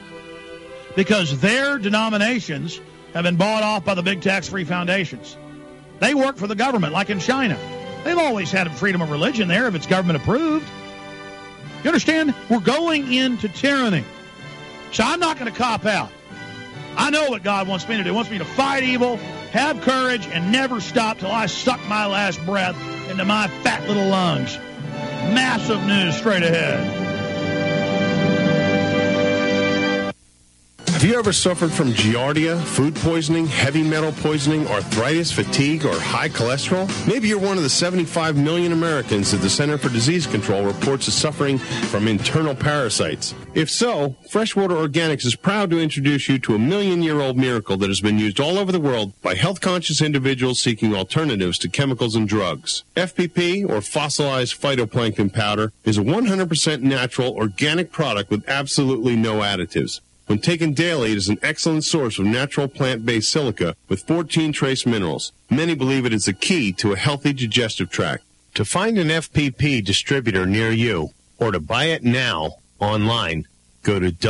because their denominations have been bought off by the big tax-free foundations. They work for the government, like in China. They've always had freedom of religion there if it's government approved. You understand? We're going into tyranny. So I'm not going to cop out. I know what God wants me to do. He wants me to fight evil, have courage, and never stop till I suck my last breath into my fat little lungs. Massive news straight ahead. Have you ever suffered from giardia, food poisoning, heavy metal poisoning, arthritis, fatigue, or high cholesterol? Maybe you're one of the 75 million Americans that the Center for Disease Control reports is suffering from internal parasites. If so, Freshwater Organics is proud to introduce you to a million-year-old miracle that has been used all over the world by health-conscious individuals seeking alternatives to chemicals and drugs. FPP, or fossilized phytoplankton powder, is a 100% natural, organic product with absolutely no additives. When taken daily, it is an excellent source of natural plant-based silica with 14 trace minerals. Many believe it is the key to a healthy digestive tract. To find an FPP distributor near you, or to buy it now online, go to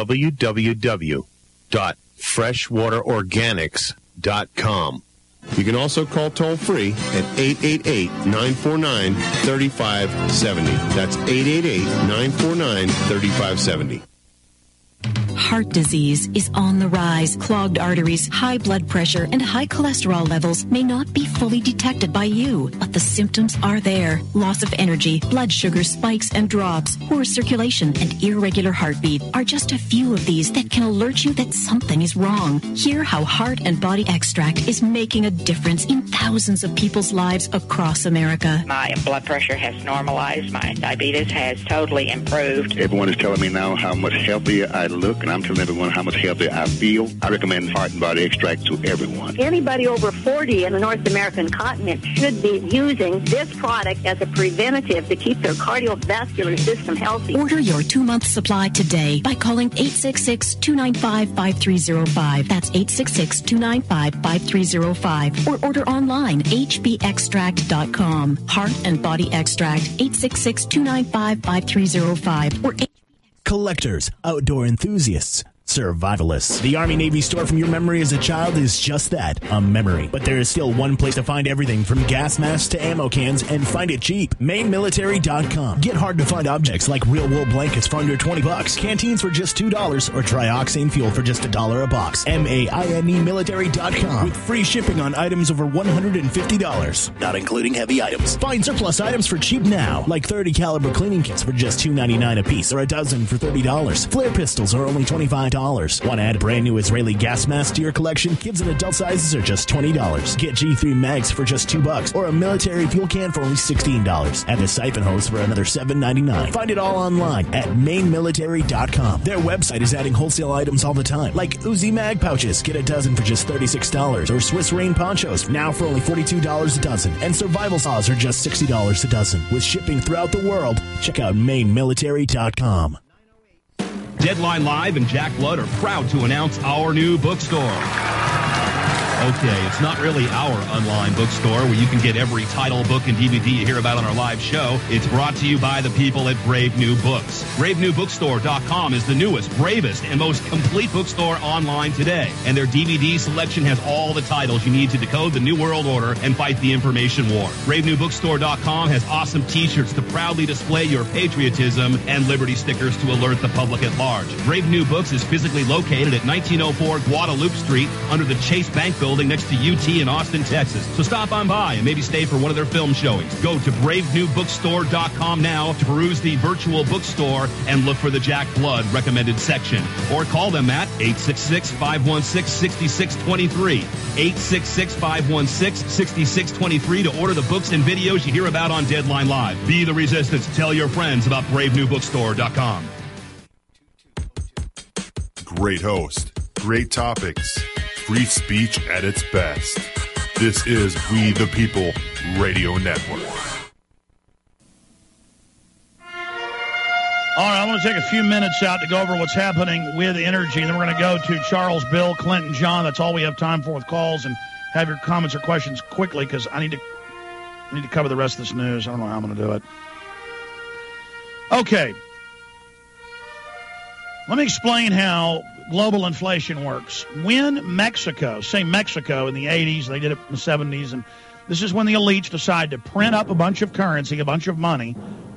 www.freshwaterorganics.com. You can also call toll-free at 888-949-3570. That's 888-949-3570. Heart disease is on the rise. Clogged arteries, high blood pressure, and high cholesterol levels may not be fully detected by you, but the symptoms are there. Loss of energy, blood sugar spikes and drops, poor circulation, and irregular heartbeat are just a few of these that can alert you that something is wrong. Hear how Heart and Body Extract is making a difference in thousands of people's lives across America. My blood pressure has normalized. My diabetes has totally improved. Everyone is telling me now how much healthier I look, and I'm telling everyone how much healthier I feel. I recommend Heart and Body Extract to everyone. Anybody over 40 in the North American continent should be using this product as a preventative to keep their cardiovascular system healthy. Order your 2-month supply today by calling 866-295-5305. That's 866-295-5305. Or order online, hbextract.com. Heart and Body Extract, 866-295-5305. Or Collectors, outdoor enthusiasts, survivalists. The Army Navy store from your memory as a child is just that, a memory. But there is still one place to find everything from gas masks to ammo cans, and find it cheap. MainMilitary.com. Get hard to find objects like real wool blankets for under $20, canteens for just $2, or trioxane fuel for just $1 a box. MAINEMilitary.com with free shipping on items over $150, not including heavy items. Find surplus items for cheap now, like 30 caliber cleaning kits for just $2.99 a piece, or a dozen for $30. Flare pistols are only $25. Want to add a brand new Israeli gas mask to your collection? Kids and adult sizes are just $20. Get G3 mags for just $2, or a military fuel can for only $16. Add the siphon hose for another $7.99. Find it all online at MainMilitary.com. Their website is adding wholesale items all the time, like Uzi mag pouches. Get a dozen for just $36, or Swiss Rain ponchos now for only $42 a dozen, and survival saws are just $60 a dozen. With shipping throughout the world, check out MainMilitary.com. Deadline Live and Jack Blood are proud to announce our new bookstore. Okay, it's not really our online bookstore where you can get every title, book, and DVD you hear about on our live show. It's brought to you by the people at Brave New Books. BraveNewBookstore.com is the newest, bravest, and most complete bookstore online today. And their DVD selection has all the titles you need to decode the New World Order and fight the information war. BraveNewBookstore.com has awesome t-shirts to proudly display your patriotism and liberty stickers to alert the public at large. Brave New Books is physically located at 1904 Guadalupe Street under the Chase Bank Building next to UT in Austin, Texas. So stop on by and maybe stay for one of their film showings. Go to BraveNewBookstore.com now to peruse the virtual bookstore and look for the Jack Blood recommended section. Or call them at 866-516-6623. 866-516-6623 to order the books and videos you hear about on Deadline Live. Be the resistance. Tell your friends about BraveNewBookstore.com. Great host, great topics, free speech at its best. This is We the People Radio Network. All right, I want to take a few minutes out to go over what's happening with energy, and then we're going to go to Charles, Bill, Clinton, John. That's all we have time for with calls, and have your comments or questions quickly because I need to cover the rest of this news. I don't know how I'm going to do it. Okay. Let me explain how global inflation works. When Mexico, say Mexico in the 80s, they did it in the 70s, and this is when the elites decide to print up a bunch of currency, a bunch of money.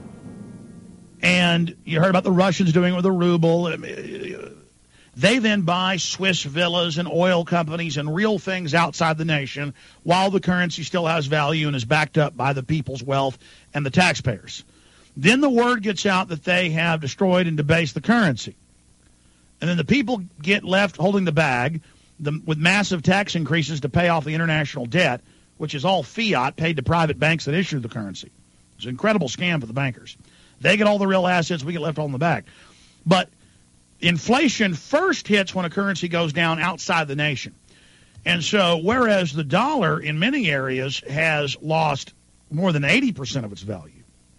And you heard about the Russians doing it with the ruble. They then buy Swiss villas and oil companies and real things outside the nation while the currency still has value and is backed up by the people's wealth and the taxpayers. Then the word gets out that they have destroyed and debased the currency. And then the people get left holding the bag with massive tax increases to pay off the international debt, which is all fiat paid to private banks that issue the currency. It's an incredible scam for the bankers. They get all the real assets, we get left holding the bag. But inflation first hits when a currency goes down outside the nation. And so whereas the dollar in many areas has lost more than 80% of its value,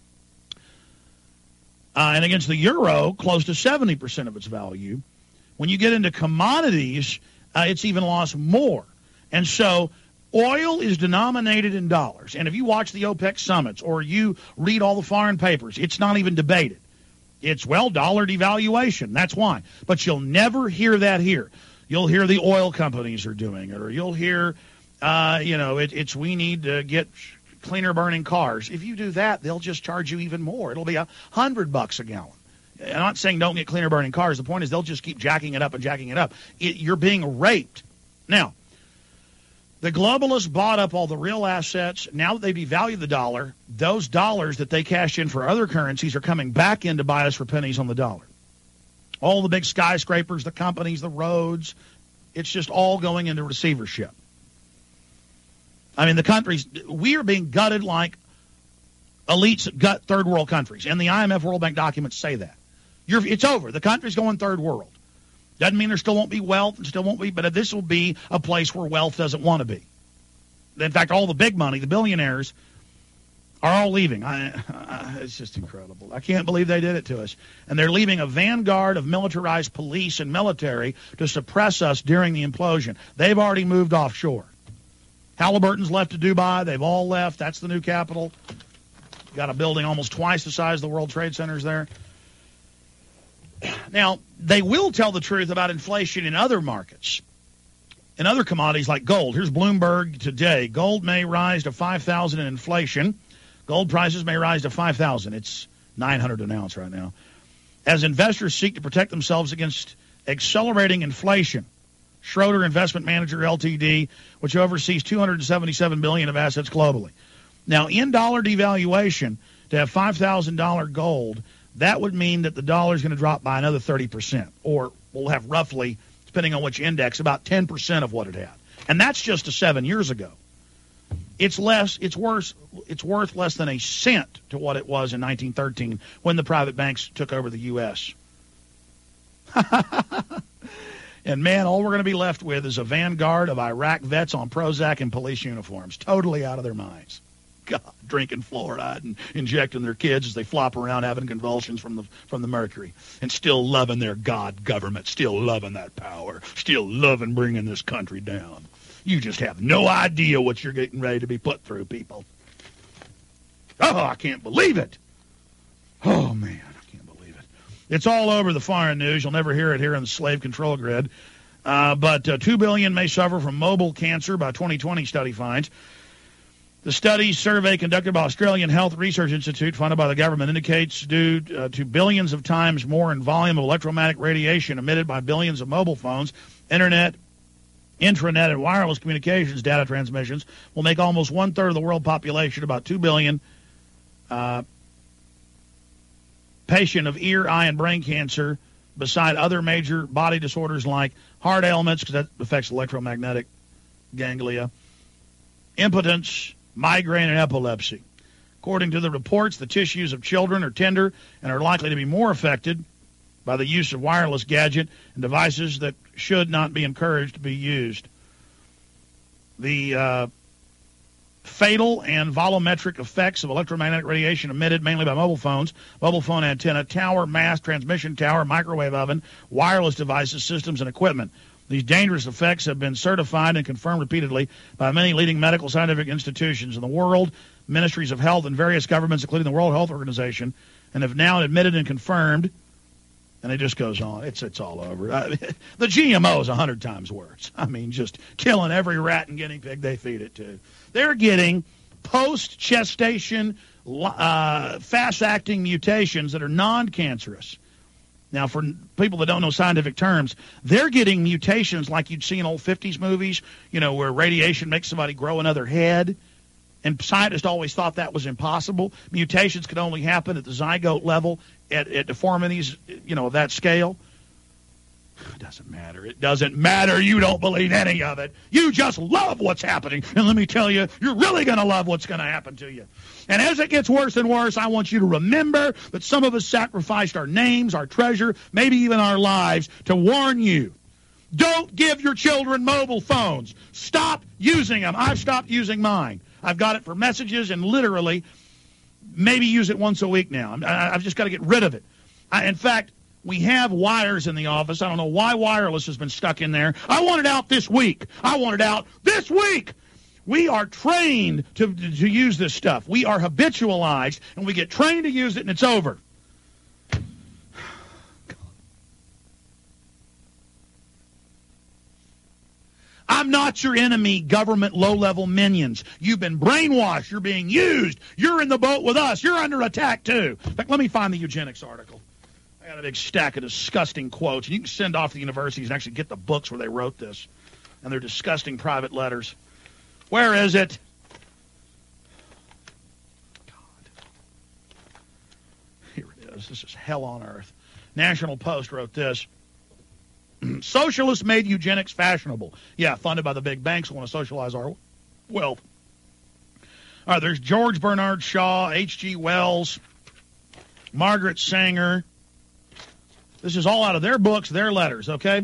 and against the euro, close to 70% of its value, when you get into commodities, it's even lost more. And so oil is denominated in dollars. And if you watch the OPEC summits or you read all the foreign papers, it's not even debated. It's, well, dollar devaluation. That's why. But you'll never hear that here. You'll hear the oil companies are doing it, or you'll hear, it's we need to get cleaner burning cars. If you do that, they'll just charge you even more. It'll be $100 a gallon. I'm not saying don't get cleaner burning cars. The point is they'll just keep jacking it up and jacking it up. You're being raped. Now, the globalists bought up all the real assets. Now that they devalued the dollar, those dollars that they cashed in for other currencies are coming back in to buy us for pennies on the dollar. All the big skyscrapers, the companies, the roads, it's just all going into receivership. I mean, the countries, we are being gutted like elites gut third world countries. And the IMF World Bank documents say that. It's over. The country's going third world. Doesn't mean there still won't be wealth and still won't be, but this will be a place where wealth doesn't want to be. In fact, all the big money, the billionaires, are all leaving. It's just incredible. I can't believe they did it to us. And they're leaving a vanguard of militarized police and military to suppress us during the implosion. They've already moved offshore. Halliburton's left to Dubai. They've all left. That's the new capital. Got a building almost twice the size of the World Trade Centers there. Now, they will tell the truth about inflation in other markets, in other commodities like gold. Here's Bloomberg today. Gold may rise to $5,000 in inflation. Gold prices may rise to $5,000. It's $900 an ounce right now. As investors seek to protect themselves against accelerating inflation. Schroeder Investment Manager Ltd., which oversees $277 billion of assets globally. Now, in dollar devaluation, to have $5,000 gold, that would mean that the dollar is going to drop by another 30%, or we'll have roughly, depending on which index, about 10% of what it had. And that's just 7 years ago. It's worth less than a cent to what it was in 1913 when the private banks took over the U.S. And, man, all we're going to be left with is a vanguard of Iraq vets on Prozac and police uniforms, totally out of their minds. God, drinking fluoride and injecting their kids as they flop around having convulsions from the mercury, and still loving their God government, still loving that power, still loving bringing this country down. You just have no idea what you're getting ready to be put through, people. Oh, I can't believe it. Oh, man, I can't believe it. It's all over the foreign news. You'll never hear it here on the slave control grid. But 2 billion may suffer from mobile cancer by 2020, study finds. The study survey conducted by Australian Health Research Institute, funded by the government, indicates due to billions of times more in volume of electromagnetic radiation emitted by billions of mobile phones, internet, intranet, and wireless communications data transmissions will make almost one-third of the world population, about 2 billion, patient of ear, eye, and brain cancer, beside other major body disorders like heart ailments, because that affects electromagnetic ganglia, impotence, migraine, and epilepsy. According to the reports, the tissues of children are tender and are likely to be more affected by the use of wireless gadget and devices that should not be encouraged to be used. The fatal and volumetric effects of electromagnetic radiation emitted mainly by mobile phones, mobile phone antenna, tower, mast, transmission tower, microwave oven, wireless devices, systems, and equipment. These dangerous effects have been certified and confirmed repeatedly by many leading medical scientific institutions in the world, ministries of health, and various governments, including the World Health Organization, and have now admitted and confirmed, and it just goes on. It's all over. The GMO is 100 times worse. I mean, just killing every rat and guinea pig they feed it to. They're getting post-gestation, fast-acting mutations that are non-cancerous. Now, for people that don't know scientific terms, they're getting mutations like you'd see in old 50s movies, where radiation makes somebody grow another head. And scientists always thought that was impossible. Mutations could only happen at the zygote level, at deformities, of that scale. It doesn't matter. It doesn't matter. You don't believe any of it. You just love what's happening. And let me tell you, you're really going to love what's going to happen to you. And as it gets worse and worse, I want you to remember that some of us sacrificed our names, our treasure, maybe even our lives to warn you. Don't give your children mobile phones. Stop using them. I've stopped using mine. I've got it for messages and literally maybe use it once a week now. I've just got to get rid of it. In fact, we have wires in the office. I don't know why wireless has been stuck in there. I want it out this week. I want it out this week. We are trained to use this stuff. We are habitualized, and we get trained to use it, and it's over. I'm not your enemy, government low-level minions. You've been brainwashed. You're being used. You're in the boat with us. You're under attack, too. In fact, let me find the eugenics article. I got a big stack of disgusting quotes. You can send off to the universities and actually get the books where they wrote this. And they're disgusting private letters. Where is it? God. Here it is. This is hell on earth. National Post wrote this. Socialists made eugenics fashionable. Yeah, funded by the big banks who want to socialize our wealth. All right, there's George Bernard Shaw, H.G. Wells, Margaret Sanger. This is all out of their books, their letters, okay?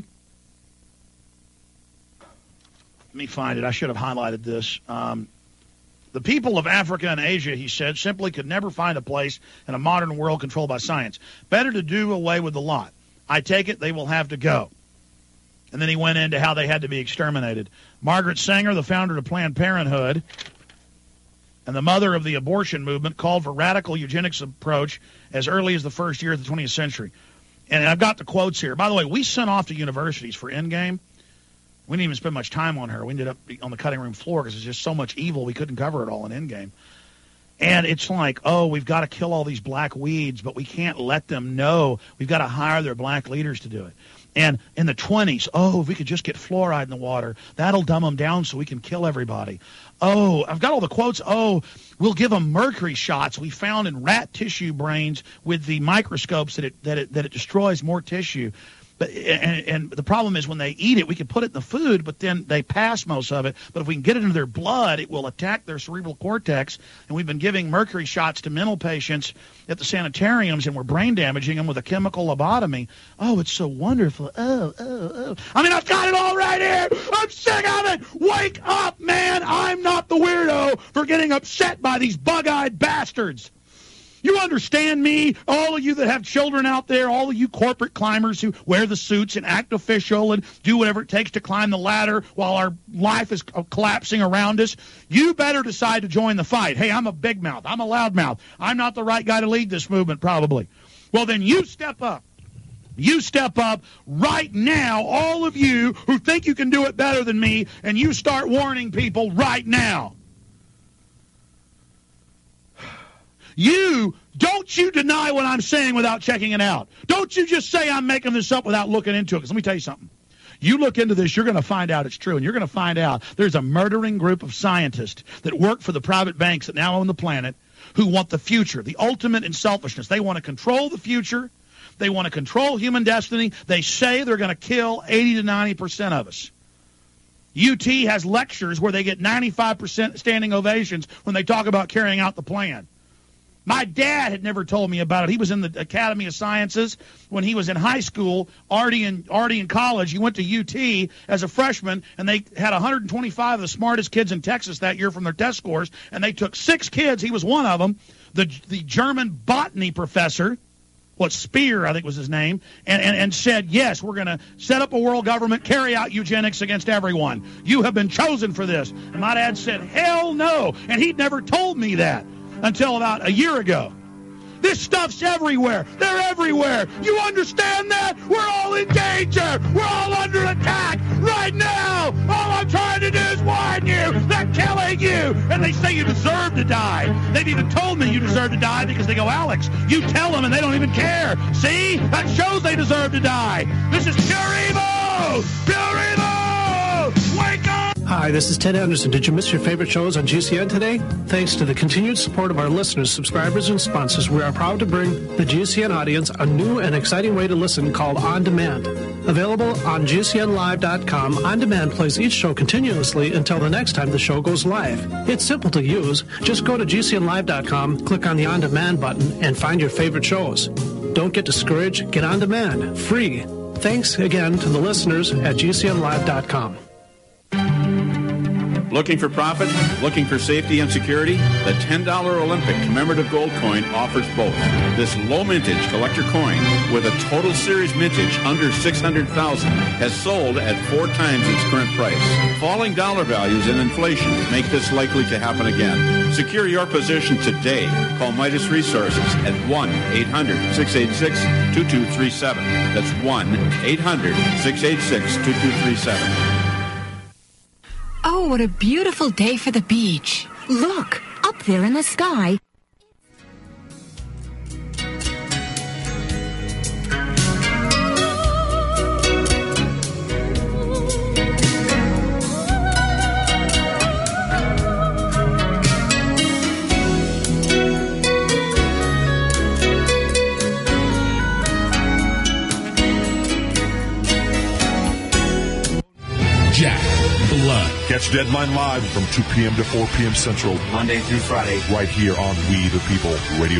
Let me find it. I should have highlighted this. The people of Africa and Asia, he said, simply could never find a place in a modern world controlled by science. Better to do away with the lot. I take it they will have to go. And then he went into how they had to be exterminated. Margaret Sanger, the founder of Planned Parenthood and the mother of the abortion movement, called for radical eugenics approach as early as the first year of the 20th century. And I've got the quotes here. By the way, we sent off to universities for Endgame. We didn't even spend much time on her. We ended up on the cutting room floor because there's just so much evil we couldn't cover it all in Endgame. And it's like, oh, we've got to kill all these black weeds, but we can't let them know. We've got to hire their black leaders to do it. And in the 20s, oh, if we could just get fluoride in the water, that'll dumb them down so we can kill everybody. Oh, I've got all the quotes. Oh, we'll give them mercury shots we found in rat tissue brains with the microscopes that it destroys more tissue. But and the problem is when they eat it, we can put it in the food, but then they pass most of it. But if we can get it into their blood, it will attack their cerebral cortex. And we've been giving mercury shots to mental patients at the sanitariums, and we're brain damaging them with a chemical lobotomy. Oh, it's so wonderful. Oh. I mean, I've got it all right here. I'm sick of it. Wake up, man. I'm not the weirdo for getting upset by these bug-eyed bastards. You understand me? All of you that have children out there, all of you corporate climbers who wear the suits and act official and do whatever it takes to climb the ladder while our life is collapsing around us, you better decide to join the fight. Hey, I'm a big mouth. I'm a loud mouth. I'm not the right guy to lead this movement, probably. Well, then you step up. You step up right now, all of you who think you can do it better than me, and you start warning people right now. Don't you deny what I'm saying without checking it out. Don't you just say I'm making this up without looking into it. Because let me tell you something. You look into this, you're going to find out it's true. And you're going to find out there's a murdering group of scientists that work for the private banks that now own the planet who want the future, the ultimate in selfishness. They want to control the future. They want to control human destiny. They say they're going to kill 80 to 90% of us. UT has lectures where they get 95% standing ovations when they talk about carrying out the plan. My dad had never told me about it. He was in the Academy of Sciences when he was in high school, already in college. He went to UT as a freshman, and they had 125 of the smartest kids in Texas that year from their test scores, and they took 6 kids. He was one of them, the German botany professor, Speer, I think was his name, and said, yes, we're going to set up a world government, carry out eugenics against everyone. You have been chosen for this. And my dad said, hell no. And he'd never told me that until about a year ago. This stuff's everywhere. They're everywhere. You understand that? We're all in danger. We're all under attack right now. All I'm trying to do is warn you. They're killing you. And they say you deserve to die. They've even told me you deserve to die because they go, Alex, you tell them and they don't even care. See? That shows they deserve to die. This is pure evil. Pure evil. Wake up. Hi, this is Ted Anderson. Did you miss your favorite shows on GCN today? Thanks to the continued support of our listeners, subscribers, and sponsors, we are proud to bring the GCN audience a new and exciting way to listen called On Demand. Available on GCNlive.com, On Demand plays each show continuously until the next time the show goes live. It's simple to use. Just go to GCNlive.com, click on the On Demand button, and find your favorite shows. Don't get discouraged. Get On Demand. Free. Thanks again to the listeners at GCNlive.com. Looking for profit? Looking for safety and security? The $10 Olympic commemorative gold coin offers both. This low mintage collector coin with a total series mintage under $600,000 has sold at 4 times its current price. Falling dollar values and inflation make this likely to happen again. Secure your position today. Call Midas Resources at 1-800-686-2237. That's 1-800-686-2237. Oh, what a beautiful day for the beach. Look, up there in the sky. Jack Blood. Catch Deadline live from 2 p.m. to 4 p.m. Central. Monday through Friday. Right here on We the People Radio